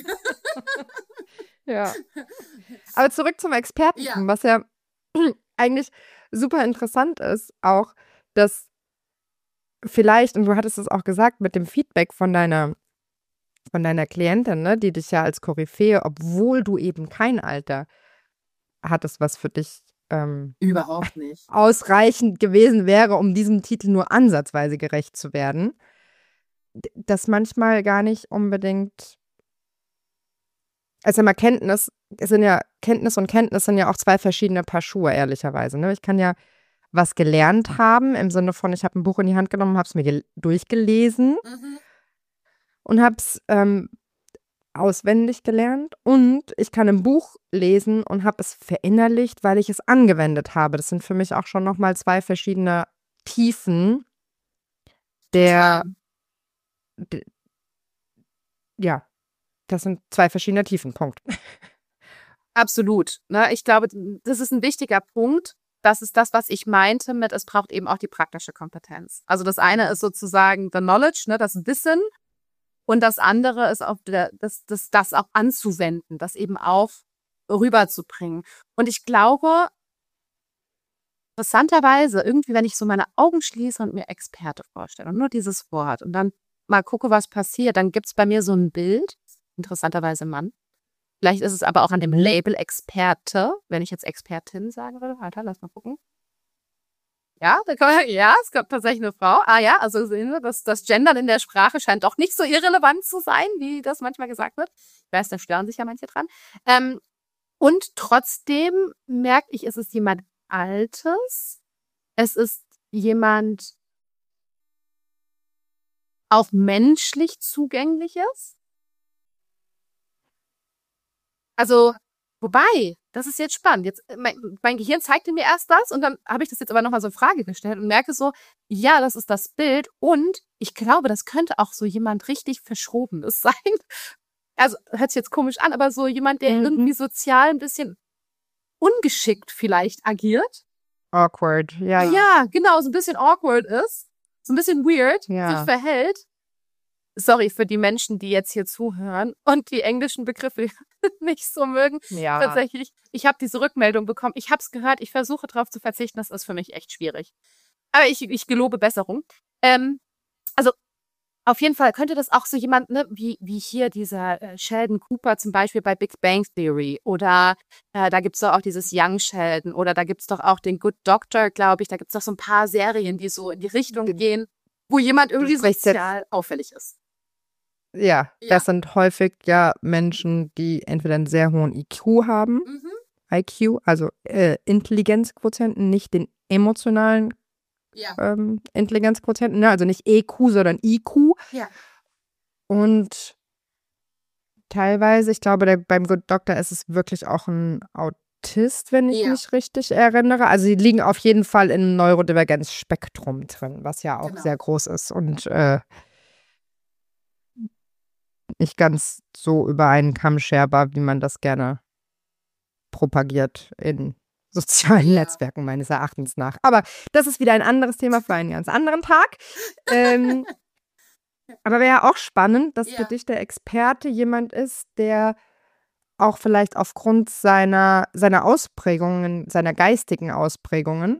[SPEAKER 1] Ja. Aber zurück zum Experten,
[SPEAKER 3] Ja.
[SPEAKER 1] was ja eigentlich super interessant ist, auch, dass vielleicht, und du hattest es auch gesagt, mit dem Feedback von deiner, von deiner Klientin, ne, die dich ja als Koryphäe, obwohl du eben kein Alter hattest, was für dich ähm,
[SPEAKER 3] Überhaupt nicht.
[SPEAKER 1] ausreichend gewesen wäre, um diesem Titel nur ansatzweise gerecht zu werden, d- dass manchmal gar nicht unbedingt, also immer Kenntnis, es sind ja, Kenntnis und Kenntnis sind ja auch zwei verschiedene Paar Schuhe, ehrlicherweise. Ne? Ich kann ja was gelernt haben, im Sinne von, ich habe ein Buch in die Hand genommen, habe es mir gel- durchgelesen
[SPEAKER 3] Mhm.
[SPEAKER 1] und habe es ähm, auswendig gelernt und ich kann ein Buch lesen und habe es verinnerlicht, weil ich es angewendet habe. Das sind für mich auch schon nochmal zwei verschiedene Tiefen der, de, ja, das sind zwei verschiedene Tiefen, Punkt.
[SPEAKER 3] Absolut. Ne? Ich glaube, das ist ein wichtiger Punkt. Das ist das, was ich meinte mit, es braucht eben auch die praktische Kompetenz. Also das eine ist sozusagen the knowledge, ne, das Wissen. Und das andere ist auch der, das, das, das auch anzuwenden, das eben auch rüberzubringen. Und ich glaube, interessanterweise, irgendwie, wenn ich so meine Augen schließe und mir Experte vorstelle und nur dieses Wort und dann mal gucke, was passiert, dann gibt's bei mir so ein Bild, interessanterweise Mann. Vielleicht ist es aber auch an dem Label Experte, wenn ich jetzt Expertin sagen würde. Alter, lass mal gucken. Ja, da kann man, ja, es kommt tatsächlich eine Frau. Ah ja, also sehen wir, dass das Gendern in der Sprache scheint doch nicht so irrelevant zu sein, wie das manchmal gesagt wird. Ich weiß, da stören sich ja manche dran. Ähm, und trotzdem merke ich, es ist jemand Altes. Es ist jemand auch menschlich Zugängliches. Also, wobei, das ist jetzt spannend. Jetzt, mein, mein Gehirn zeigte mir erst das und dann habe ich das jetzt aber nochmal so in Frage gestellt und merke so, ja, das ist das Bild und ich glaube, das könnte auch so jemand richtig Verschrobenes sein. Also, hört sich jetzt komisch an, aber so jemand, der
[SPEAKER 1] Mhm.
[SPEAKER 3] irgendwie sozial ein bisschen ungeschickt vielleicht agiert.
[SPEAKER 1] awkward. Ja, ja.
[SPEAKER 3] Ja, genau, so ein bisschen awkward ist, so ein bisschen weird
[SPEAKER 1] Ja.
[SPEAKER 3] sich verhält. Sorry für die Menschen, die jetzt hier zuhören und die englischen Begriffe nicht so mögen.
[SPEAKER 1] Ja.
[SPEAKER 3] Tatsächlich, ich habe diese Rückmeldung bekommen. Ich habe es gehört. Ich versuche darauf zu verzichten. Das ist für mich echt schwierig. Aber ich, ich gelobe Besserung. Ähm, also auf jeden Fall könnte das auch so jemand, ne, wie, wie hier dieser äh, Sheldon Cooper zum Beispiel bei Big Bang Theory. Oder äh, da gibt's doch auch dieses Young Sheldon. Oder da gibt's doch auch den Good Doctor, glaube ich. Da gibt's doch so ein paar Serien, die so in die Richtung gehen, wo jemand irgendwie
[SPEAKER 1] Du sprichst jetzt-
[SPEAKER 3] sozial auffällig ist.
[SPEAKER 1] Ja,
[SPEAKER 3] Ja.
[SPEAKER 1] das sind häufig ja Menschen, die entweder einen sehr hohen I Q haben,
[SPEAKER 3] Mhm.
[SPEAKER 1] I Q, also äh, Intelligenzquotienten, nicht den emotionalen
[SPEAKER 3] Ja.
[SPEAKER 1] ähm, Intelligenzquotienten, ne? Also nicht E Q, sondern I Q.
[SPEAKER 3] Ja.
[SPEAKER 1] Und teilweise, ich glaube, der, beim Good Doctor ist es wirklich auch ein Autist, wenn ich
[SPEAKER 3] Ja.
[SPEAKER 1] mich richtig erinnere. Also sie liegen auf jeden Fall im Neurodivergenzspektrum drin, was ja auch
[SPEAKER 3] Genau.
[SPEAKER 1] sehr groß ist und äh, nicht ganz so über einen Kamm scherbar, wie man das gerne propagiert in sozialen
[SPEAKER 3] Ja.
[SPEAKER 1] Netzwerken meines Erachtens nach. Aber das ist wieder ein anderes Thema für einen ganz anderen Tag. ähm, aber wäre ja auch spannend, dass
[SPEAKER 3] Ja.
[SPEAKER 1] für dich der Experte jemand ist, der auch vielleicht aufgrund seiner, seiner Ausprägungen, seiner geistigen Ausprägungen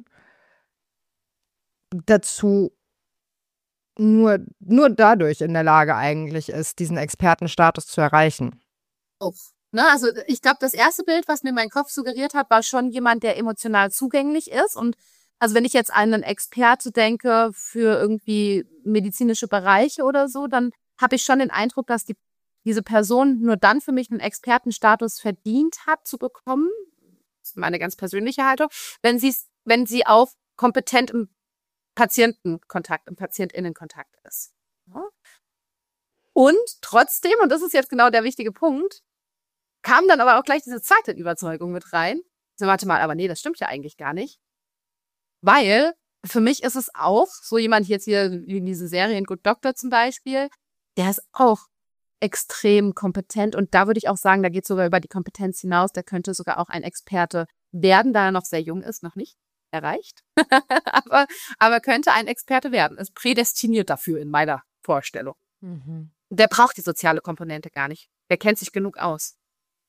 [SPEAKER 1] dazu nur, nur dadurch in der Lage eigentlich ist, diesen Expertenstatus zu erreichen.
[SPEAKER 3] Auch. Ne, also ich glaube, das erste Bild, was mir mein Kopf suggeriert hat, war schon jemand, der emotional zugänglich ist. Und also wenn ich jetzt an einen Experte denke für irgendwie medizinische Bereiche oder so, dann habe ich schon den Eindruck, dass die, diese Person nur dann für mich einen Expertenstatus verdient hat zu bekommen. Das ist meine ganz persönliche Haltung, wenn sie wenn sie auf kompetent im Patientenkontakt, im PatientInnenkontakt ist. Ja. Und trotzdem, und das ist jetzt genau der wichtige Punkt, kam dann aber auch gleich diese zweite Überzeugung mit rein. So, warte mal, aber nee, das stimmt ja eigentlich gar nicht. Weil für mich ist es auch, so jemand jetzt hier in diese Serien Good Doctor zum Beispiel, der ist auch extrem kompetent und da würde ich auch sagen, da geht es sogar über die Kompetenz hinaus, der könnte sogar auch ein Experte werden, da er noch sehr jung ist, noch nicht erreicht, aber, aber könnte ein Experte werden, ist prädestiniert dafür in meiner Vorstellung.
[SPEAKER 1] Mhm.
[SPEAKER 3] Der braucht die soziale Komponente gar nicht, der kennt sich genug aus.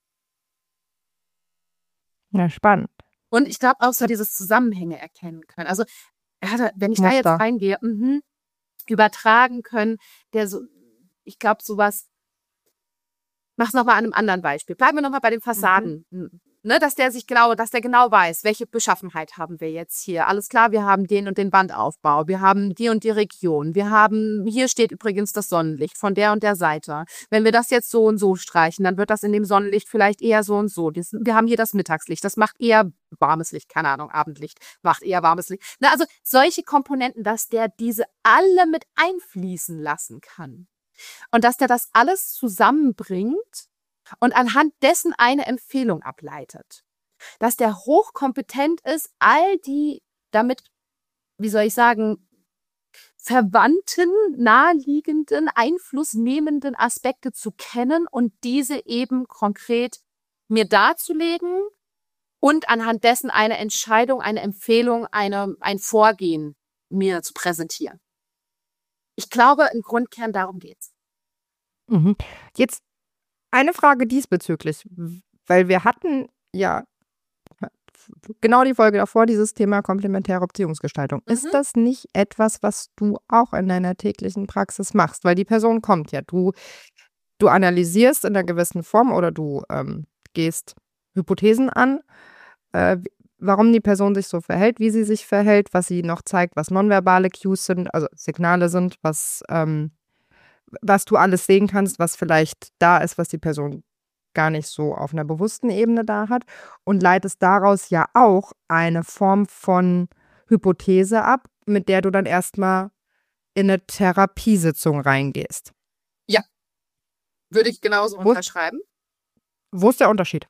[SPEAKER 1] Ja, spannend.
[SPEAKER 3] Und ich glaube auch so dieses Zusammenhänge erkennen können. Also, ja, wenn ich da jetzt
[SPEAKER 1] Muster.
[SPEAKER 3] reingehe, mhm, übertragen können, der so, ich glaube, sowas, mach's nochmal an einem anderen Beispiel. Bleiben wir nochmal bei den Fassaden. Mhm. Ne, dass der sich genau, dass der genau weiß, welche Beschaffenheit haben wir jetzt hier. Alles klar, wir haben den und den Wandaufbau, wir haben die und die Region, wir haben, hier steht übrigens das Sonnenlicht von der und der Seite. Wenn wir das jetzt so und so streichen, dann wird das in dem Sonnenlicht vielleicht eher so und so. Das, wir haben hier das Mittagslicht, das macht eher warmes Licht, keine Ahnung, Abendlicht macht eher warmes Licht. Na, also solche Komponenten, dass der diese alle mit einfließen lassen kann. Und dass der das alles zusammenbringt und anhand dessen eine Empfehlung ableitet. Dass der hochkompetent ist, all die damit, wie soll ich sagen, verwandten, naheliegenden, einflussnehmenden Aspekte zu kennen und diese eben konkret mir darzulegen und anhand dessen eine Entscheidung, eine Empfehlung, eine, ein Vorgehen mir zu präsentieren. Ich glaube, im Grundkern darum geht's.
[SPEAKER 1] Mhm. Jetzt eine Frage diesbezüglich, weil wir hatten ja genau die Folge davor, dieses Thema komplementäre Beziehungsgestaltung.
[SPEAKER 3] Mhm.
[SPEAKER 1] Ist das nicht etwas, was du auch in deiner täglichen Praxis machst? Weil die Person kommt ja, du, du analysierst in einer gewissen Form oder du ähm, gehst Hypothesen an, äh, warum die Person sich so verhält, wie sie sich verhält, was sie noch zeigt, was nonverbale Cues sind, also Signale sind, was ähm, was du alles sehen kannst, was vielleicht da ist, was die Person gar nicht so auf einer bewussten Ebene da hat und leitest daraus ja auch eine Form von Hypothese ab, mit der du dann erstmal in eine Therapiesitzung reingehst.
[SPEAKER 3] Würde ich genauso
[SPEAKER 1] Wo-
[SPEAKER 3] unterschreiben.
[SPEAKER 1] Wo ist der Unterschied?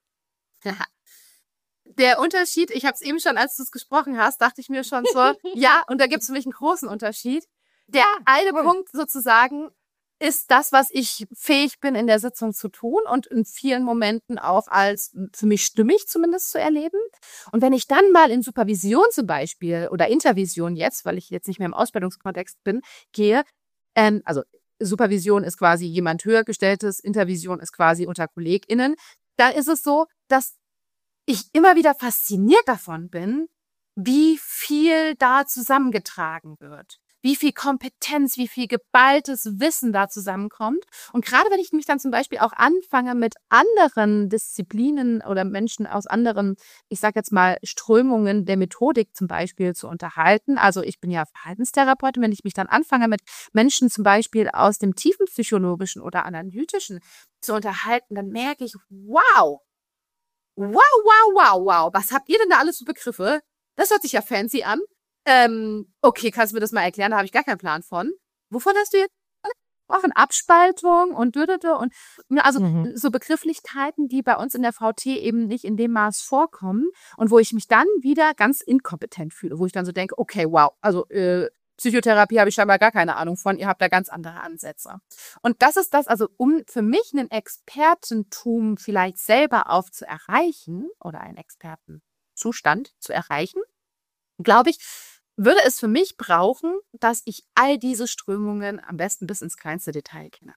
[SPEAKER 3] Der Unterschied, ich habe es eben schon, als du es gesprochen hast, dachte ich mir schon so, ja, und da gibt es für mich einen großen Unterschied. Der eine
[SPEAKER 1] cool.
[SPEAKER 3] Punkt sozusagen ist das, was ich fähig bin, in der Sitzung zu tun und in vielen Momenten auch als für mich stimmig zumindest zu erleben. Und wenn ich dann mal in Supervision zum Beispiel oder Intervision jetzt, weil ich jetzt nicht mehr im Ausbildungskontext bin, gehe, ähm, also Supervision ist quasi jemand höhergestelltes, Intervision ist quasi unter KollegInnen, da ist es so, dass ich immer wieder fasziniert davon bin, wie viel da zusammengetragen wird. Wie viel Kompetenz, wie viel geballtes Wissen da zusammenkommt. Und gerade wenn ich mich dann zum Beispiel auch anfange, mit anderen Disziplinen oder Menschen aus anderen, ich sage jetzt mal, Strömungen der Methodik zum Beispiel zu unterhalten. Also ich bin ja Verhaltenstherapeutin, wenn ich mich dann anfange, mit Menschen zum Beispiel aus dem tiefenpsychologischen oder analytischen zu unterhalten, dann merke ich, wow, wow, wow, wow, wow, was habt ihr denn da alles für Begriffe? Das hört sich ja fancy an. Ähm, okay, kannst du mir das mal erklären? Da habe ich gar keinen Plan von. Wovon hast du jetzt gesprochen? Abspaltung und dödete und also mhm. so Begrifflichkeiten, die bei uns in der V T eben nicht in dem Maß vorkommen und wo ich mich dann wieder ganz inkompetent fühle, wo ich dann so denke, okay, wow, also äh, Psychotherapie habe ich scheinbar gar keine Ahnung von, ihr habt da ganz andere Ansätze. Und das ist das, also um für mich einen Expertentum vielleicht selber auch zu erreichen oder einen Expertenzustand zu erreichen, glaube ich, würde es für mich brauchen, dass ich all diese Strömungen am besten bis ins kleinste Detail kenne.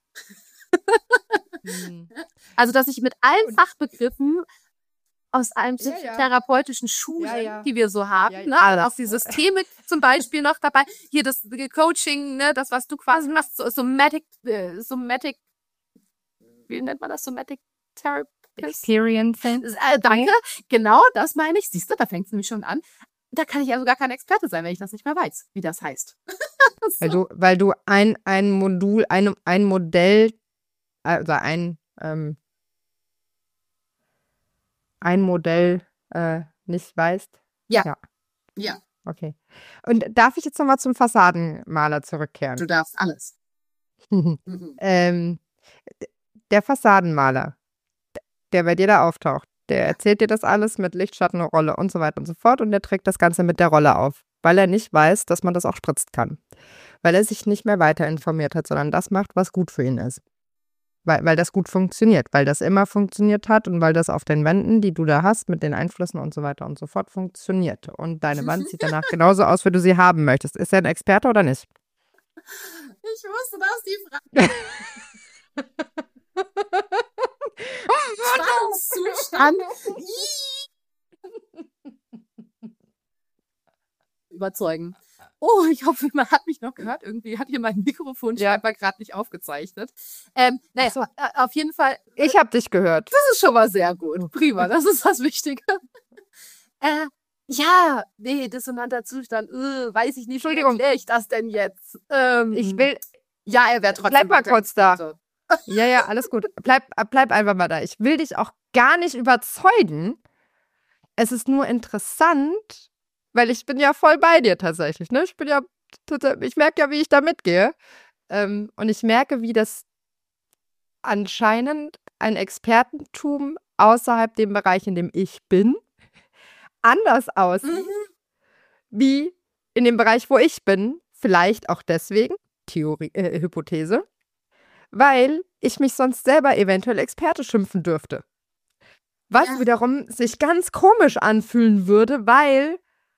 [SPEAKER 3] hm. Also, dass ich mit allen Fachbegriffen aus einem ja, ja. therapeutischen Schulen, ja, ja. die wir so haben, ja, ja. ne? Auch die Systemik zum Beispiel noch dabei. Hier das Coaching, ne? Das, was du quasi machst, so Somatic, äh, Somatic, wie nennt man das? Somatic Therapy?
[SPEAKER 2] Experiencing.
[SPEAKER 3] Äh, danke, genau, das meine ich. Siehst du, da fängt es nämlich schon an. Da kann ich also gar kein Experte sein, wenn ich das nicht mehr weiß, wie das heißt.
[SPEAKER 1] so. Weil du, weil du ein, ein Modul, ein, ein Modell, also ein, ähm, ein Modell äh, nicht weißt?
[SPEAKER 3] Ja.
[SPEAKER 1] ja.
[SPEAKER 3] Ja.
[SPEAKER 1] Okay. Und darf ich jetzt nochmal zum Fassadenmaler zurückkehren?
[SPEAKER 3] Du darfst alles.
[SPEAKER 1] mhm. ähm, der Fassadenmaler, der bei dir da auftaucht, der erzählt dir das alles mit Licht, Schatten, Rolle und so weiter und so fort und der trägt das Ganze mit der Rolle auf, weil er nicht weiß, dass man das auch spritzt kann. Weil er sich nicht mehr weiter informiert hat, sondern das macht, was gut für ihn ist. Weil, weil das gut funktioniert, weil das immer funktioniert hat und weil das auf den Wänden, die du da hast, mit den Einflüssen und so weiter und so fort funktioniert. Und deine Wand sieht danach genauso aus, wie du sie haben möchtest. Ist er ein Experte oder nicht?
[SPEAKER 3] Ich wusste, dass die Frage... Spannungszustand. Überzeugen. Oh, ich hoffe, man hat mich noch gehört. Irgendwie hat hier mein Mikrofon
[SPEAKER 1] ja.
[SPEAKER 3] scheinbar gerade nicht aufgezeichnet. Ähm, naja, so. Auf jeden Fall.
[SPEAKER 1] Ich habe dich gehört.
[SPEAKER 3] Das ist schon mal sehr gut. Prima, das ist das Wichtige. äh, ja, nee, dissonanter Zustand. Äh, weiß ich nicht, wie erkläre ich das denn jetzt? Ähm,
[SPEAKER 1] ich will...
[SPEAKER 3] Ja, er wäre trotzdem...
[SPEAKER 1] Bleib mal kurz da. Ja, ja, alles gut. Bleib, bleib einfach mal da. Ich will dich auch gar nicht überzeugen. Es ist nur interessant, weil ich bin ja voll bei dir tatsächlich. Ne? Ich bin ja, ich merke ja, wie ich da mitgehe. Ähm, und ich merke, wie das anscheinend ein Expertentum außerhalb dem Bereich, in dem ich bin, anders aussieht, mhm. wie in dem Bereich, wo ich bin. Vielleicht auch deswegen, Theorie, äh, Hypothese, weil ich mich sonst selber eventuell Experte schimpfen dürfte. Was ja. wiederum sich ganz komisch anfühlen würde, weil,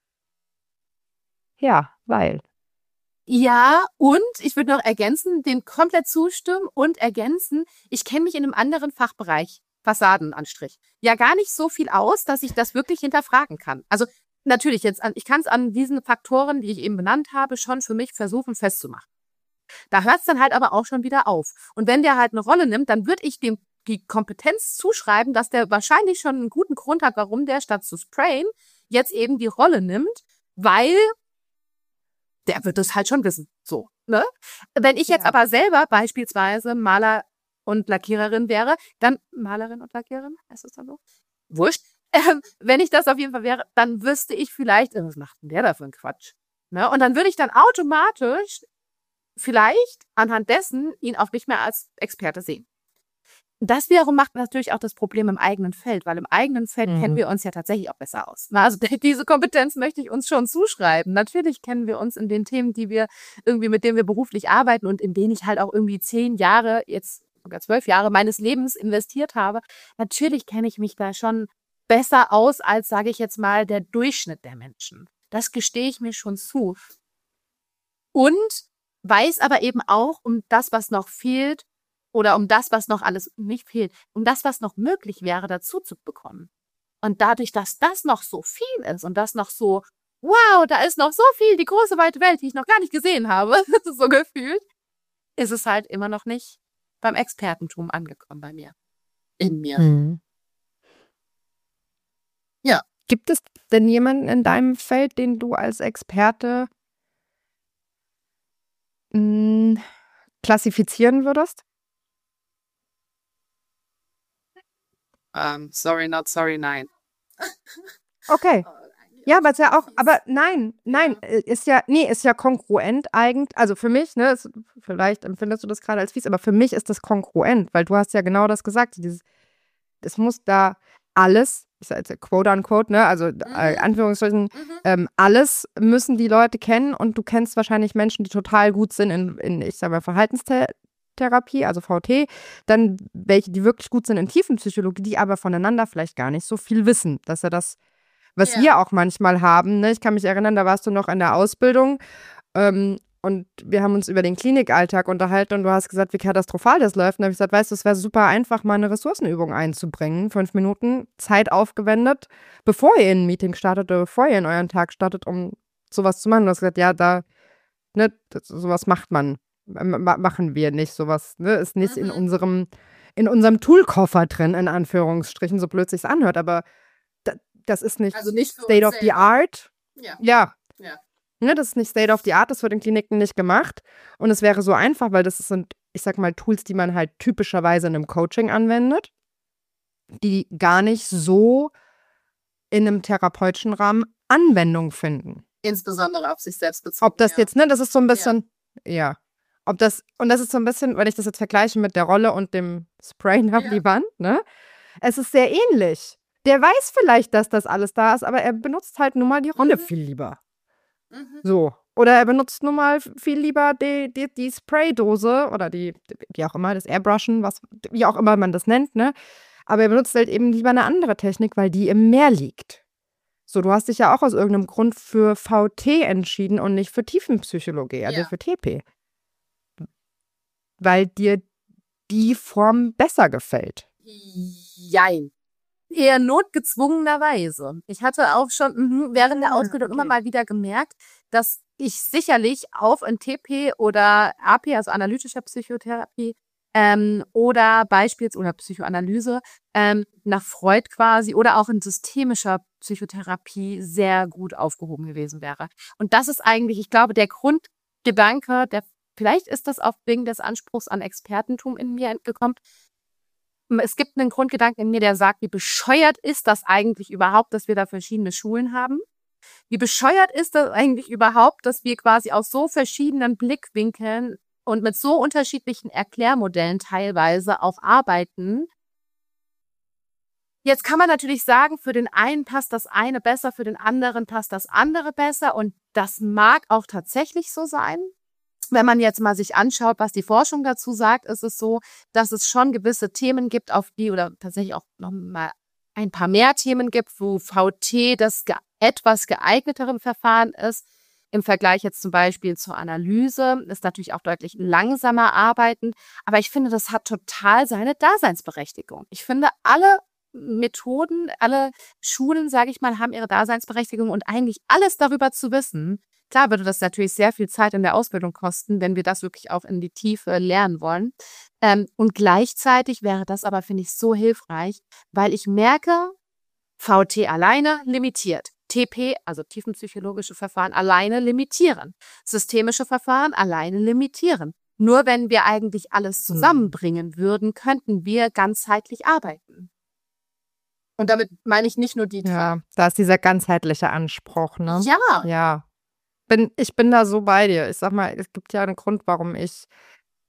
[SPEAKER 1] ja, weil.
[SPEAKER 3] Ja, und ich würde noch ergänzen, dem komplett zustimmen und ergänzen, ich kenne mich in einem anderen Fachbereich, Fassadenanstrich, ja gar nicht so viel aus, dass ich das wirklich hinterfragen kann. Also natürlich jetzt, an, ich kann es an diesen Faktoren, die ich eben benannt habe, schon für mich versuchen festzumachen. Da hört es dann halt aber auch schon wieder auf. Und wenn der halt eine Rolle nimmt, dann würde ich dem die Kompetenz zuschreiben, dass der wahrscheinlich schon einen guten Grund hat, warum der statt zu sprayen jetzt eben die Rolle nimmt, weil der wird es halt schon wissen. So, ne? Wenn ich jetzt ja. aber selber beispielsweise Maler und Lackiererin wäre, dann Malerin und Lackiererin, heißt es dann so? Wurscht. Ähm, wenn ich das auf jeden Fall wäre, dann wüsste ich vielleicht, was macht denn der da für einen Quatsch? Ne? Und dann würde ich dann automatisch vielleicht anhand dessen ihn auch nicht mehr als Experte sehen. Das wiederum macht natürlich auch das Problem im eigenen Feld, weil im eigenen Feld mhm. kennen wir uns ja tatsächlich auch besser aus. Also diese Kompetenz möchte ich uns schon zuschreiben. Natürlich kennen wir uns in den Themen, die wir irgendwie, mit denen wir beruflich arbeiten und in denen ich halt auch irgendwie zehn Jahre, jetzt sogar zwölf Jahre meines Lebens investiert habe. Natürlich kenne ich mich da schon besser aus als, sage ich jetzt mal, der Durchschnitt der Menschen. Das gestehe ich mir schon zu. Und weiß aber eben auch um das, was noch fehlt, oder um das, was noch alles nicht fehlt, um das, was noch möglich wäre, dazu zu bekommen. Und dadurch, dass das noch so viel ist und das noch so, wow, da ist noch so viel, die große weite Welt, die ich noch gar nicht gesehen habe, so gefühlt, ist es halt immer noch nicht beim Expertentum angekommen bei mir. In mir.
[SPEAKER 1] Mhm.
[SPEAKER 3] Ja.
[SPEAKER 1] Gibt es denn jemanden in deinem Feld, den du als Experte mh, klassifizieren würdest?
[SPEAKER 3] Um, sorry, not sorry, nein.
[SPEAKER 1] Okay. Ja, aber ist ja auch, aber nein, nein, ist ja, nee, ist ja kongruent eigentlich, also für mich, ne, ist, vielleicht empfindest du das gerade als fies, aber für mich ist das kongruent, weil du hast ja genau das gesagt, dieses, es muss da alles, ich sage jetzt quote unquote, ne, also mhm. äh, Anführungsstrichen, mhm. ähm, alles müssen die Leute kennen und du kennst wahrscheinlich Menschen, die total gut sind in, in ich sage mal, Verhaltenstherapie. Therapie, also V T, dann welche, die wirklich gut sind in Tiefenpsychologie, die aber voneinander vielleicht gar nicht so viel wissen. Das ist ja das, was ja. wir auch manchmal haben. Ne? Ich kann mich erinnern, da warst du noch in der Ausbildung ähm, und wir haben uns über den Klinikalltag unterhalten und du hast gesagt, wie katastrophal das läuft. Und da habe ich gesagt, weißt du, es wäre super einfach, mal eine Ressourcenübung einzubringen. Fünf Minuten Zeit aufgewendet, bevor ihr in ein Meeting startet oder bevor ihr in euren Tag startet, um sowas zu machen. Du hast gesagt, ja, da, ne, das, sowas macht man. Machen wir nicht sowas, ne? Ist nicht mhm. in unserem, in unserem Toolkoffer drin, in Anführungsstrichen, so blöd sich's anhört, aber da, das ist nicht,
[SPEAKER 3] also nicht
[SPEAKER 1] State of the Art.
[SPEAKER 3] Ja.
[SPEAKER 1] Ja.
[SPEAKER 3] ja.
[SPEAKER 1] Ne, das ist nicht State of the Art, das wird in Kliniken nicht gemacht. Und es wäre so einfach, weil das sind, ich sag mal, Tools, die man halt typischerweise in einem Coaching anwendet, die gar nicht so in einem therapeutischen Rahmen Anwendung finden.
[SPEAKER 3] Insbesondere auf sich selbst bezogen.
[SPEAKER 1] Ob das
[SPEAKER 3] ja.
[SPEAKER 1] jetzt, ne, das ist so ein bisschen, ja. ja. Ob das, und das ist so ein bisschen, wenn ich das jetzt vergleiche mit der Rolle und dem Sprayen auf ja. die Wand, ne? Es ist sehr ähnlich. Der weiß vielleicht, dass das alles da ist, aber er benutzt halt nun mal die Rolle mhm. viel lieber. Mhm. So. Oder er benutzt nun mal viel lieber die, die, die Spraydose oder die, wie auch immer, das Airbrushen, was, wie auch immer man das nennt, ne? Aber er benutzt halt eben lieber eine andere Technik, weil die im Meer liegt. So, du hast dich ja auch aus irgendeinem Grund für V T entschieden und nicht für Tiefenpsychologie, also ja. für T P. Weil dir die Form besser gefällt.
[SPEAKER 3] Jein. Eher notgezwungenerweise. Ich hatte auch schon mh, während der Ausbildung okay. immer mal wieder gemerkt, dass ich sicherlich auf ein T P oder A P, also analytischer Psychotherapie, ähm, oder Beispiels- oder Psychoanalyse, ähm, nach Freud quasi oder auch in systemischer Psychotherapie sehr gut aufgehoben gewesen wäre. Und das ist eigentlich, ich glaube, der Grundgedanke, der vielleicht ist das auch wegen des Anspruchs an Expertentum in mir gekommen. Es gibt einen Grundgedanken in mir, der sagt, wie bescheuert ist das eigentlich überhaupt, dass wir da verschiedene Schulen haben? Wie bescheuert ist das eigentlich überhaupt, dass wir quasi aus so verschiedenen Blickwinkeln und mit so unterschiedlichen Erklärmodellen teilweise auch arbeiten? Jetzt kann man natürlich sagen, für den einen passt das eine besser, für den anderen passt das andere besser. Und das mag auch tatsächlich so sein. Wenn man jetzt mal sich anschaut, was die Forschung dazu sagt, ist es so, dass es schon gewisse Themen gibt, auf die oder tatsächlich auch noch mal ein paar mehr Themen gibt, wo V T das ge- etwas geeignetere Verfahren ist. Im Vergleich jetzt zum Beispiel zur Analyse ist natürlich auch deutlich langsamer arbeiten. Aber ich finde, das hat total seine Daseinsberechtigung. Ich finde, alle Methoden, alle Schulen, sage ich mal, haben ihre Daseinsberechtigung und eigentlich alles darüber zu wissen. Klar würde das natürlich sehr viel Zeit in der Ausbildung kosten, wenn wir das wirklich auch in die Tiefe lernen wollen. Ähm, und gleichzeitig wäre das aber, finde ich, so hilfreich, weil ich merke, V T alleine limitiert. T P, also tiefenpsychologische Verfahren, alleine limitieren. Systemische Verfahren alleine limitieren. Nur wenn wir eigentlich alles zusammenbringen würden, könnten wir ganzheitlich arbeiten. Und damit meine ich nicht nur die...
[SPEAKER 1] Ja, da ist dieser ganzheitliche Anspruch, ne?
[SPEAKER 3] Ja.
[SPEAKER 1] Ja. Bin, ich bin da so bei dir. Ich sag mal, es gibt ja einen Grund, warum ich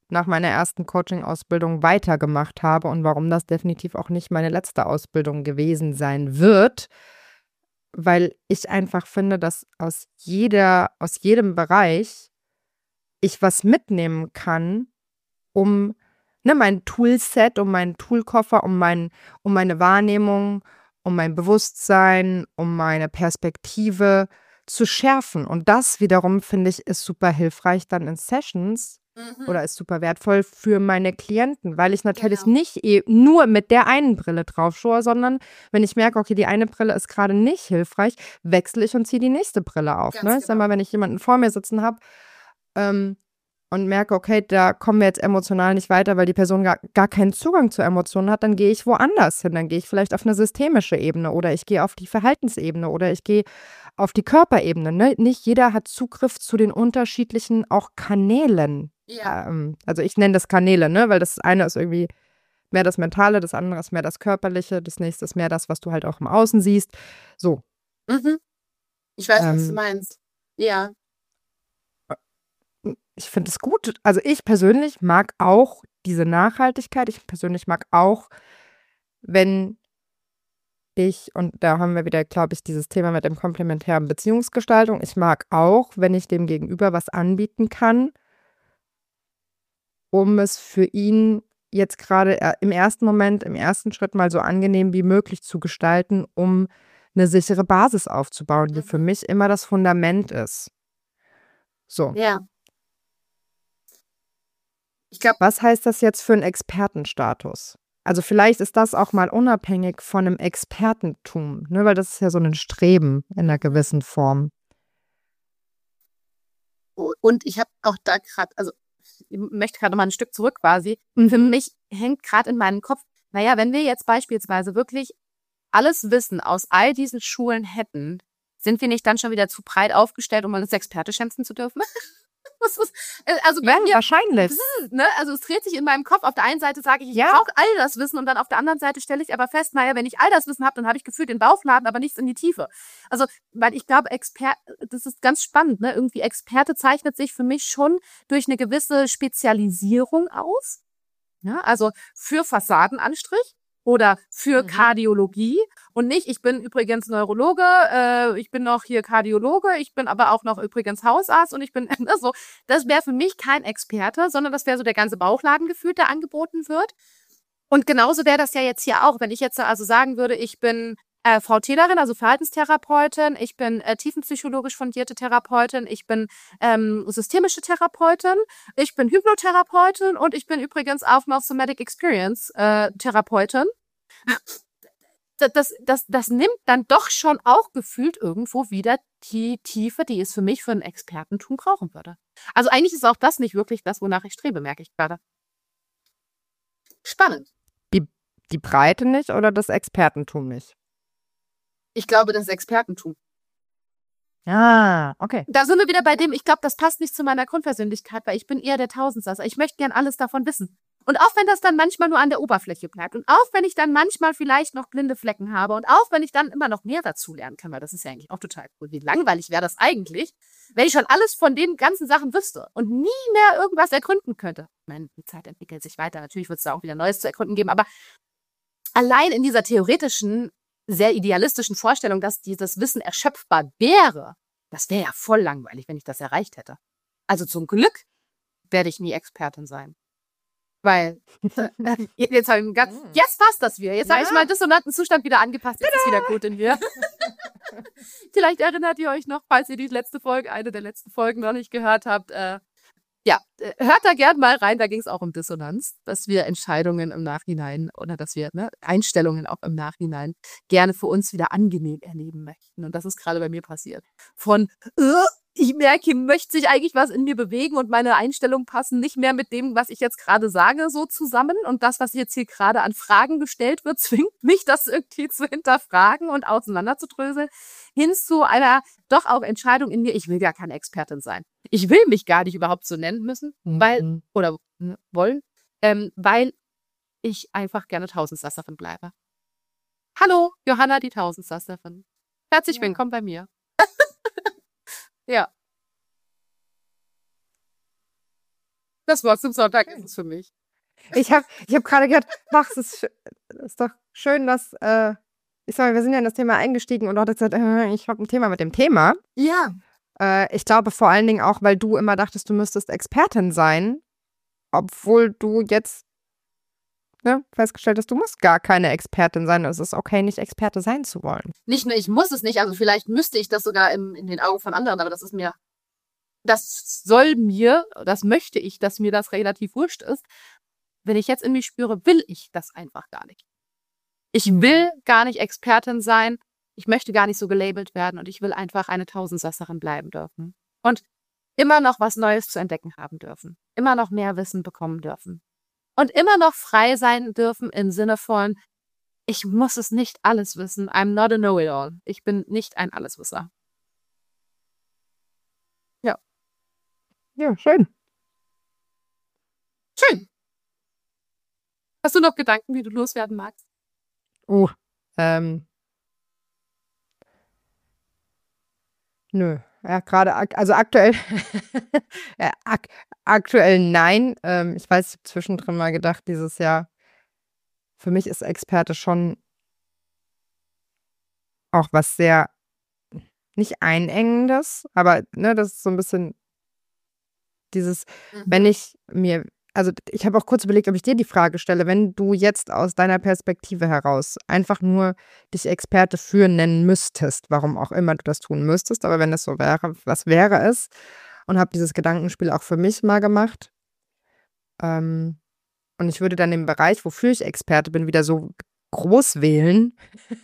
[SPEAKER 1] nach meiner ersten Coaching-Ausbildung weitergemacht habe und warum das definitiv auch nicht meine letzte Ausbildung gewesen sein wird, weil ich einfach finde, dass aus jeder, aus jedem Bereich ich was mitnehmen kann, um ne, mein Toolset, um meinen Toolkoffer, um, mein, um meine Wahrnehmung, um mein Bewusstsein, um meine Perspektive zu schärfen. Und das wiederum, finde ich, ist super hilfreich dann in Sessions mhm. oder ist super wertvoll für meine Klienten, weil ich natürlich genau. nicht eh nur mit der einen Brille drauf schaue, sondern wenn ich merke, okay, die eine Brille ist gerade nicht hilfreich, wechsle ich und ziehe die nächste Brille auf. Ne? Genau. Ich sag mal, wenn ich jemanden vor mir sitzen habe, ähm, und merke, okay, da kommen wir jetzt emotional nicht weiter, weil die Person gar, gar keinen Zugang zu Emotionen hat, dann gehe ich woanders hin. Dann gehe ich vielleicht auf eine systemische Ebene oder ich gehe auf die Verhaltensebene oder ich gehe auf die Körperebene. Ne? Nicht jeder hat Zugriff zu den unterschiedlichen auch Kanälen. Ja. Ähm, also ich nenne das Kanäle, ne? Weil das eine ist irgendwie mehr das Mentale, das andere ist mehr das Körperliche, das nächste ist mehr das, was du halt auch im Außen siehst. So.
[SPEAKER 3] Mhm. Ich weiß, ähm, was du meinst. Ja.
[SPEAKER 1] Ich finde es gut. Also ich persönlich mag auch diese Nachhaltigkeit. Ich persönlich mag auch, wenn ich, und da haben wir wieder, glaube ich, dieses Thema mit dem komplementären Beziehungsgestaltung. Ich mag auch, wenn ich dem Gegenüber was anbieten kann, um es für ihn jetzt gerade im ersten Moment, im ersten Schritt mal so angenehm wie möglich zu gestalten, um eine sichere Basis aufzubauen, die für mich immer das Fundament ist. So.
[SPEAKER 3] Ja.
[SPEAKER 1] Ich glaube, was heißt das jetzt für einen Expertenstatus? Also vielleicht ist das auch mal unabhängig von einem Expertentum, ne? Weil das ist ja so ein Streben in einer gewissen Form.
[SPEAKER 3] Und ich habe auch da gerade, also ich möchte gerade mal ein Stück zurück quasi. Und für mich hängt gerade in meinem Kopf, naja, wenn wir jetzt beispielsweise wirklich alles Wissen aus all diesen Schulen hätten, sind wir nicht dann schon wieder zu breit aufgestellt, um mal als Experte schätzen zu dürfen? Also
[SPEAKER 1] ja, mir, wahrscheinlich.
[SPEAKER 3] Ne? Also es dreht sich in meinem Kopf. Auf der einen Seite sage ich, ich ja. brauche all das Wissen und dann auf der anderen Seite stelle ich aber fest, naja, wenn ich all das Wissen habe, dann habe ich gefühlt den Bauchladen, aber nichts in die Tiefe. Also, weil ich glaube, Experte, das ist ganz spannend, ne? Irgendwie Experte zeichnet sich für mich schon durch eine gewisse Spezialisierung aus. Ja? Also für Fassadenanstrich oder für mhm. Kardiologie und nicht, ich bin übrigens Neurologe, äh, ich bin noch hier Kardiologe, ich bin aber auch noch übrigens Hausarzt und ich bin ne, so. Das wäre für mich kein Experte, sondern das wäre so der ganze Bauchladen gefühlt, der angeboten wird. Und genauso wäre das ja jetzt hier auch, wenn ich jetzt also sagen würde, ich bin äh, V T-lerin, also Verhaltenstherapeutin, ich bin äh, tiefenpsychologisch fundierte Therapeutin, ich bin ähm, systemische Therapeutin, ich bin Hypnotherapeutin und ich bin übrigens auch noch Somatic Experience äh, Therapeutin. Das, das, das, das nimmt dann doch schon auch gefühlt irgendwo wieder die Tiefe, die es für mich für ein Expertentum brauchen würde. Also eigentlich ist auch das nicht wirklich das, wonach ich strebe, merke ich gerade. Spannend.
[SPEAKER 1] Die, die Breite nicht oder das Expertentum nicht?
[SPEAKER 3] Ich glaube, das Expertentum.
[SPEAKER 1] Ah, okay.
[SPEAKER 3] Da sind wir wieder bei dem, ich glaube, das passt nicht zu meiner Grundpersönlichkeit, weil ich bin eher der Tausendsasser. Ich möchte gern alles davon wissen. Und auch wenn das dann manchmal nur an der Oberfläche bleibt und auch wenn ich dann manchmal vielleicht noch blinde Flecken habe und auch wenn ich dann immer noch mehr dazu lernen kann, weil das ist ja eigentlich auch total cool. Wie langweilig wäre das eigentlich, wenn ich schon alles von den ganzen Sachen wüsste und nie mehr irgendwas ergründen könnte. Ich meine, die Zeit entwickelt sich weiter. Natürlich wird es da auch wieder Neues zu ergründen geben, aber allein in dieser theoretischen, sehr idealistischen Vorstellung, dass dieses Wissen erschöpfbar wäre, das wäre ja voll langweilig, wenn ich das erreicht hätte. Also zum Glück werde ich nie Expertin sein. Weil, äh, jetzt habe ich ganz, jetzt passt das wieder. Jetzt ja. habe ich meinen dissonanten Zustand wieder angepasst. Jetzt ist wieder gut in mir. Vielleicht erinnert ihr euch noch, falls ihr die letzte Folge, eine der letzten Folgen noch nicht gehört habt. Äh, ja, hört da gern mal rein. Da ging es auch um Dissonanz, dass wir Entscheidungen im Nachhinein oder dass wir ne, Einstellungen auch im Nachhinein gerne für uns wieder angenehm erleben möchten. Und das ist gerade bei mir passiert. Von, äh, ich merke, hier möchte sich eigentlich was in mir bewegen und meine Einstellungen passen nicht mehr mit dem, was ich jetzt gerade sage, so zusammen. Und das, was jetzt hier gerade an Fragen gestellt wird, zwingt mich, das irgendwie zu hinterfragen und auseinanderzudröseln, hin zu einer doch auch Entscheidung in mir, ich will gar keine Expertin sein. Ich will mich gar nicht überhaupt so nennen müssen, weil, mhm. oder ne, wollen, ähm, weil ich einfach gerne Tausendsasserin bleibe. Hallo, Johanna, die Tausendsasserin. Herzlich ja. willkommen bei mir. Ja. Das Wort zum Sonntag ist es für mich.
[SPEAKER 1] Ich habe ich hab gerade gedacht, ach, es ist, ist doch schön, dass, äh, ich sag mal, wir sind ja in das Thema eingestiegen und du hattest gesagt, äh, ich habe ein Thema mit dem Thema.
[SPEAKER 3] Ja.
[SPEAKER 1] Äh, ich glaube vor allen Dingen auch, weil du immer dachtest, du müsstest Expertin sein, obwohl du jetzt ne, festgestellt hast, du musst gar keine Expertin sein. Es ist okay, nicht Experte sein zu wollen.
[SPEAKER 3] Nicht nur, ich muss es nicht, also vielleicht müsste ich das sogar im, in den Augen von anderen, aber das ist mir, das soll mir, das möchte ich, dass mir das relativ wurscht ist. Wenn ich jetzt in mich spüre, will ich das einfach gar nicht. Ich will gar nicht Expertin sein. Ich möchte gar nicht so gelabelt werden und ich will einfach eine Tausendsasserin bleiben dürfen. Und immer noch was Neues zu entdecken haben dürfen. Immer noch mehr Wissen bekommen dürfen. Und immer noch frei sein dürfen im Sinne von, ich muss es nicht alles wissen. I'm not a know-it-all. Ich bin nicht ein Alleswisser. Ja.
[SPEAKER 1] Ja, schön.
[SPEAKER 3] Schön. Hast du noch Gedanken, wie du loswerden magst?
[SPEAKER 1] Oh, ähm. Nö. Ja, gerade, ak also aktuell, ja, ak aktuell nein. Ähm, ich weiß, ich habe zwischendrin mal gedacht, dieses Jahr, für mich ist Experte schon auch was sehr, nicht Einengendes, aber ne, das ist so ein bisschen dieses,
[SPEAKER 3] Mhm.
[SPEAKER 1] wenn ich mir, also ich habe auch kurz überlegt, ob ich dir die Frage stelle, wenn du jetzt aus deiner Perspektive heraus einfach nur dich Experte für nennen müsstest, warum auch immer du das tun müsstest, aber wenn es so wäre, was wäre es? Und habe dieses Gedankenspiel auch für mich mal gemacht. Ähm, und ich würde dann den Bereich, wofür ich Experte bin, wieder so groß wählen.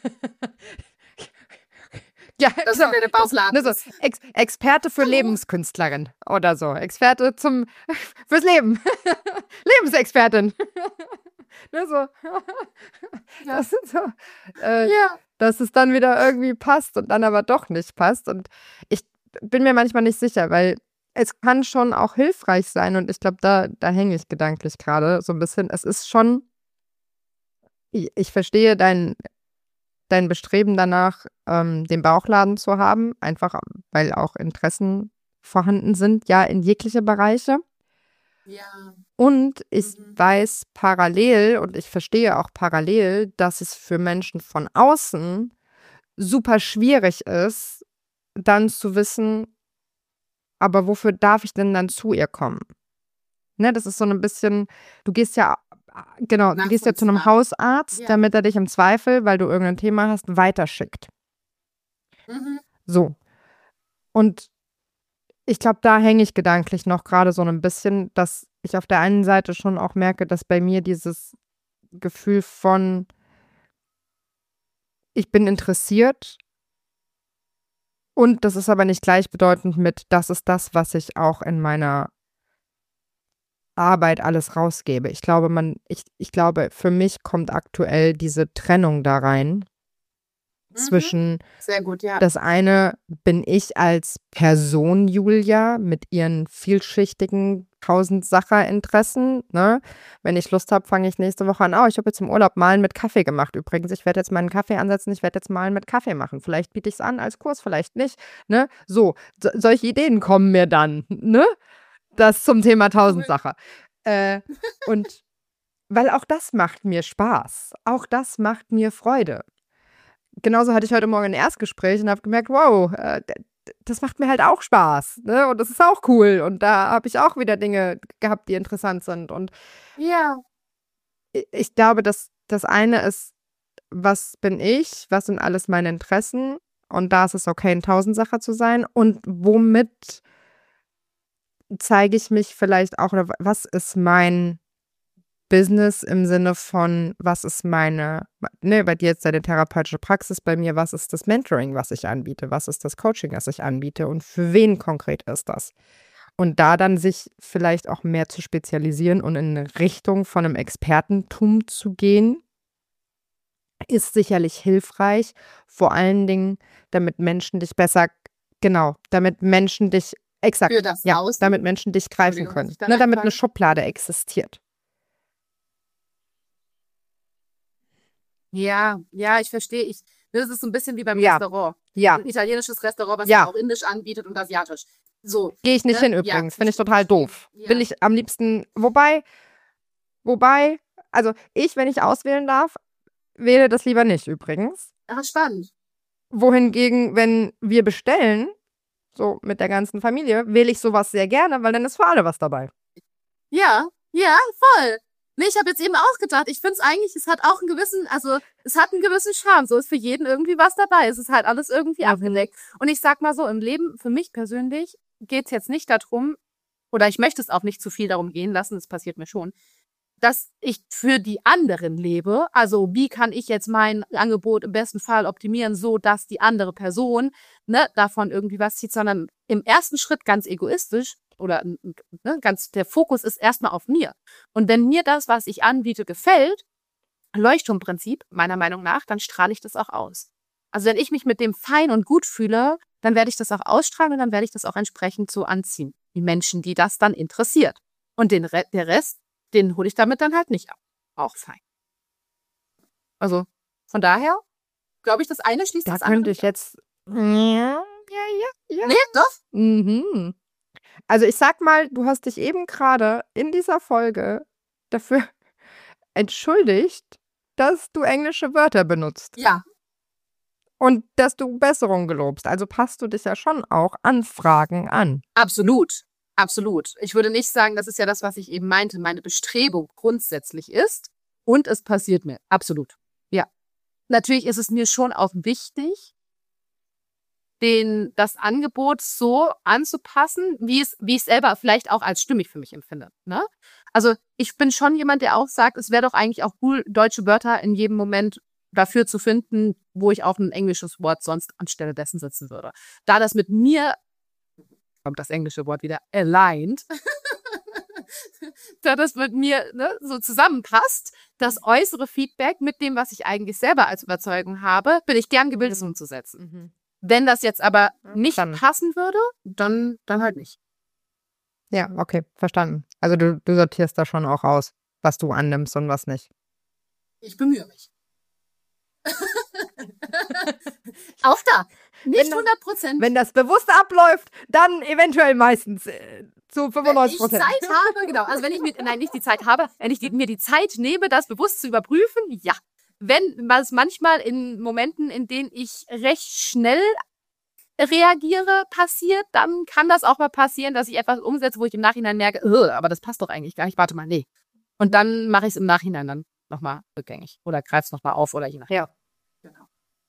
[SPEAKER 1] Ja,
[SPEAKER 3] Das
[SPEAKER 1] so,
[SPEAKER 3] ist wieder der Bauchladen.
[SPEAKER 1] ne, so, Ex Experte für Lebenskünstlerin oder so. Experte zum fürs Leben. Lebensexpertin. Ne, so.
[SPEAKER 3] Ja.
[SPEAKER 1] Das sind so, äh,
[SPEAKER 3] Ja.
[SPEAKER 1] dass es dann wieder irgendwie passt und dann aber doch nicht passt. Und ich bin mir manchmal nicht sicher, weil es kann schon auch hilfreich sein und ich glaube, da, da hänge ich gedanklich gerade so ein bisschen. Es ist schon, ich, ich verstehe dein, dein Bestreben danach, ähm, den Bauchladen zu haben, einfach weil auch Interessen vorhanden sind, ja, in jegliche Bereiche.
[SPEAKER 3] Ja.
[SPEAKER 1] Und ich
[SPEAKER 3] Mhm.
[SPEAKER 1] weiß parallel und ich verstehe auch parallel, dass es für Menschen von außen super schwierig ist, dann zu wissen, aber wofür darf ich denn dann zu ihr kommen? Ne, das ist so ein bisschen, du gehst ja, genau, du gehst ja zu einem
[SPEAKER 3] Nachvollziehbar.
[SPEAKER 1] Hausarzt,
[SPEAKER 3] Ja.
[SPEAKER 1] damit er dich im Zweifel, weil du irgendein Thema hast, weiterschickt.
[SPEAKER 3] Mhm.
[SPEAKER 1] So. Und ich glaube, da hänge ich gedanklich noch gerade so ein bisschen, dass ich auf der einen Seite schon auch merke, dass bei mir dieses Gefühl von, ich bin interessiert und das ist aber nicht gleichbedeutend mit, das ist das, was ich auch in meiner Arbeit alles rausgebe. Ich glaube, man, ich, ich glaube, für mich kommt aktuell diese Trennung da rein zwischen,
[SPEAKER 3] Sehr gut, ja.
[SPEAKER 1] das eine bin ich als Person Julia mit ihren vielschichtigen Tausendsacher-Interessen. Ne? Wenn ich Lust habe, fange ich nächste Woche an. Oh, ich habe jetzt im Urlaub Malen mit Kaffee gemacht. Übrigens, ich werde jetzt meinen Kaffee ansetzen, ich werde jetzt Malen mit Kaffee machen. Vielleicht biete ich es an als Kurs, vielleicht nicht. Ne? So, so, solche Ideen kommen mir dann. Ne? Das zum Thema Tausendsacher. Äh, und weil auch das macht mir Spaß. Auch das macht mir Freude. Genauso hatte ich heute Morgen ein Erstgespräch und habe gemerkt, wow, äh, das macht mir halt auch Spaß. Ne? Und das ist auch cool. Und da habe ich auch wieder Dinge gehabt, die interessant sind. Und
[SPEAKER 3] Ja.
[SPEAKER 1] i- ich glaube, dass das eine ist, was bin ich? Was sind alles meine Interessen? Und da ist es okay, ein Tausendsacher zu sein. Und womit zeige ich mich vielleicht auch, oder was ist mein Business im Sinne von, was ist meine, ne, bei dir jetzt deine therapeutische Praxis, bei mir, was ist das Mentoring, was ich anbiete, was ist das Coaching, das ich anbiete und für wen konkret ist das? Und da dann sich vielleicht auch mehr zu spezialisieren und in eine Richtung von einem Expertentum zu gehen, ist sicherlich hilfreich, vor allen Dingen, damit Menschen dich besser, genau, damit Menschen dich, exakt,
[SPEAKER 3] Für das
[SPEAKER 1] ja,
[SPEAKER 3] Außen.
[SPEAKER 1] damit Menschen dich greifen
[SPEAKER 3] Entschuldigung,
[SPEAKER 1] können,
[SPEAKER 3] dass ich da
[SPEAKER 1] ne, damit
[SPEAKER 3] reinfall.
[SPEAKER 1] eine Schublade existiert.
[SPEAKER 3] Ja, ja, ich verstehe. Ich, das ist so ein bisschen wie beim
[SPEAKER 1] Ja.
[SPEAKER 3] Restaurant.
[SPEAKER 1] Ja,
[SPEAKER 3] Ein italienisches Restaurant, was
[SPEAKER 1] Ja.
[SPEAKER 3] auch indisch anbietet und asiatisch. So.
[SPEAKER 1] Gehe ich nicht
[SPEAKER 3] ne?
[SPEAKER 1] hin übrigens.
[SPEAKER 3] Ja.
[SPEAKER 1] Finde ich total doof.
[SPEAKER 3] Ja.
[SPEAKER 1] Will ich am liebsten, wobei, wobei, also ich, wenn ich auswählen darf, wähle das lieber nicht übrigens.
[SPEAKER 3] Ach, spannend.
[SPEAKER 1] Wohingegen, wenn wir bestellen, so mit der ganzen Familie, wähle ich sowas sehr gerne, weil dann ist für alle was dabei.
[SPEAKER 3] Ja, ja, voll. Nee, ich habe jetzt eben auch gedacht, ich finde es eigentlich, es hat auch einen gewissen, also es hat einen gewissen Charme. So ist für jeden irgendwie was dabei. Es ist halt alles irgendwie
[SPEAKER 1] Mhm.
[SPEAKER 3] abgedeckt. Und ich sag mal so, im Leben, für mich persönlich, geht es jetzt nicht darum, oder ich möchte es auch nicht zu viel darum gehen lassen, das passiert mir schon, dass ich für die anderen lebe. Also wie kann ich jetzt mein Angebot im besten Fall optimieren, so dass die andere Person ne, davon irgendwie was zieht, sondern im ersten Schritt ganz egoistisch oder ne, ganz der Fokus ist erstmal auf mir. Und wenn mir das, was ich anbiete, gefällt, Leuchtturmprinzip, meiner Meinung nach, dann strahle ich das auch aus. Also wenn ich mich mit dem fein und gut fühle, dann werde ich das auch ausstrahlen und dann werde ich das auch entsprechend so anziehen. Die Menschen, die das dann interessiert. Und den Re- der Rest, den hole ich damit dann halt nicht ab. Auch fein. Also von daher glaube ich, das eine schließt
[SPEAKER 1] Da
[SPEAKER 3] das andere.
[SPEAKER 1] könnte ich jetzt. Ja, ja, ja, ja.
[SPEAKER 3] Nee, doch.
[SPEAKER 1] Mhm. Also ich sag mal, du hast dich eben gerade in dieser Folge dafür entschuldigt, dass du englische Wörter benutzt
[SPEAKER 3] Ja.
[SPEAKER 1] und dass du Besserung gelobst. Also passt du dich ja schon auch an Fragen an.
[SPEAKER 3] Absolut. Absolut. Ich würde nicht sagen, das ist ja das, was ich eben meinte, meine Bestrebung grundsätzlich ist. Und es passiert mir. Absolut. Ja. Natürlich ist es mir schon auch wichtig, den, das Angebot so anzupassen, wie es, wie ich es selber vielleicht auch als stimmig für mich empfinde. Ne? Also ich bin schon jemand, der auch sagt, es wäre doch eigentlich auch cool, deutsche Wörter in jedem Moment dafür zu finden, wo ich auf ein englisches Wort sonst anstelle dessen sitzen würde. Da das mit mir, kommt das englische Wort wieder, aligned, da das mit mir ne, so zusammenpasst, das äußere Feedback mit dem, was ich eigentlich selber als Überzeugung habe, bin ich gern gewillt, es umzusetzen. Wenn das jetzt aber nicht
[SPEAKER 1] Dann.
[SPEAKER 3] passen würde, dann, dann halt nicht.
[SPEAKER 1] Ja, okay, verstanden. Also du, du sortierst da schon auch aus, was du annimmst und was nicht.
[SPEAKER 3] Ich bemühe mich. Auch da.
[SPEAKER 1] Wenn
[SPEAKER 3] Nicht
[SPEAKER 1] das-
[SPEAKER 3] hundert Prozent.
[SPEAKER 1] Wenn das bewusst abläuft, dann eventuell meistens äh, zu
[SPEAKER 3] Wenn
[SPEAKER 1] fünfundneunzig
[SPEAKER 3] ich
[SPEAKER 1] Prozent.
[SPEAKER 3] Zeit habe, genau. Also wenn ich mir, nein, nicht die Zeit habe, wenn ich die, mir die Zeit nehme, das bewusst zu überprüfen, ja. Wenn was manchmal in Momenten, in denen ich recht schnell reagiere, passiert, dann kann das auch mal passieren, dass ich etwas umsetze, wo ich im Nachhinein merke, "Ugh, aber das passt doch eigentlich gar nicht, warte mal, nee. Und dann mache ich es im Nachhinein dann nochmal rückgängig oder greife es nochmal auf oder je nachdem.
[SPEAKER 1] Ja.
[SPEAKER 3] Genau.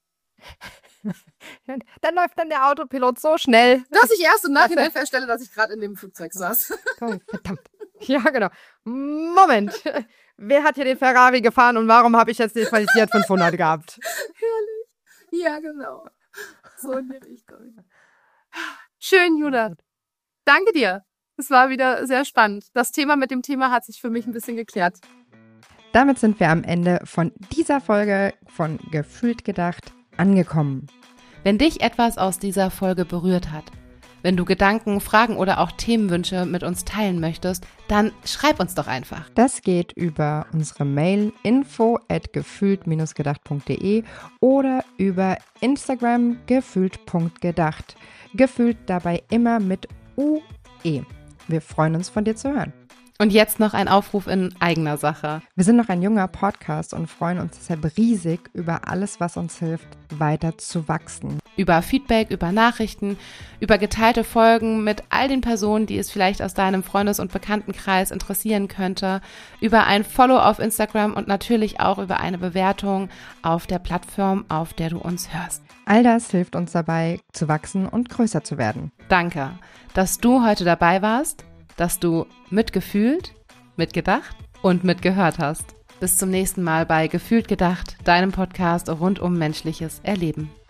[SPEAKER 1] Dann läuft dann der Autopilot so schnell.
[SPEAKER 3] Dass ich erst im Nachhinein feststelle, dass ich gerade in dem Flugzeug saß.
[SPEAKER 1] Oh, verdammt. Ja, genau. Moment. Wer hat hier den Ferrari gefahren und warum habe ich jetzt den Fiat fünfhundert gehabt?
[SPEAKER 3] Herrlich. Ja, genau. So in die Richtung. Schön, Judith. Danke dir. Es war wieder sehr spannend. Das Thema mit dem Thema hat sich für mich ein bisschen geklärt.
[SPEAKER 1] Damit sind wir am Ende von dieser Folge von Gefühlt gedacht angekommen.
[SPEAKER 2] Wenn dich etwas aus dieser Folge berührt hat, wenn du Gedanken, Fragen oder auch Themenwünsche mit uns teilen möchtest, dann schreib uns doch einfach.
[SPEAKER 1] Das geht über unsere Mail info at gefühlt gedacht punkt de oder über Instagram gefühlt punkt gedacht. Gefühlt dabei immer mit U E. Wir freuen uns, von dir zu hören.
[SPEAKER 2] Und jetzt noch ein Aufruf in eigener Sache.
[SPEAKER 1] Wir sind noch ein junger Podcast und freuen uns deshalb riesig über alles, was uns hilft, weiter zu wachsen.
[SPEAKER 2] Über Feedback, über Nachrichten, über geteilte Folgen mit all den Personen, die es vielleicht aus deinem Freundes- und Bekanntenkreis interessieren könnte, über ein Follow auf Instagram und natürlich auch über eine Bewertung auf der Plattform, auf der du uns hörst.
[SPEAKER 1] All das hilft uns dabei, zu wachsen und größer zu werden.
[SPEAKER 2] Danke, dass du heute dabei warst, dass du mitgefühlt, mitgedacht und mitgehört hast. Bis zum nächsten Mal bei Gefühlt gedacht, deinem Podcast rund um menschliches Erleben.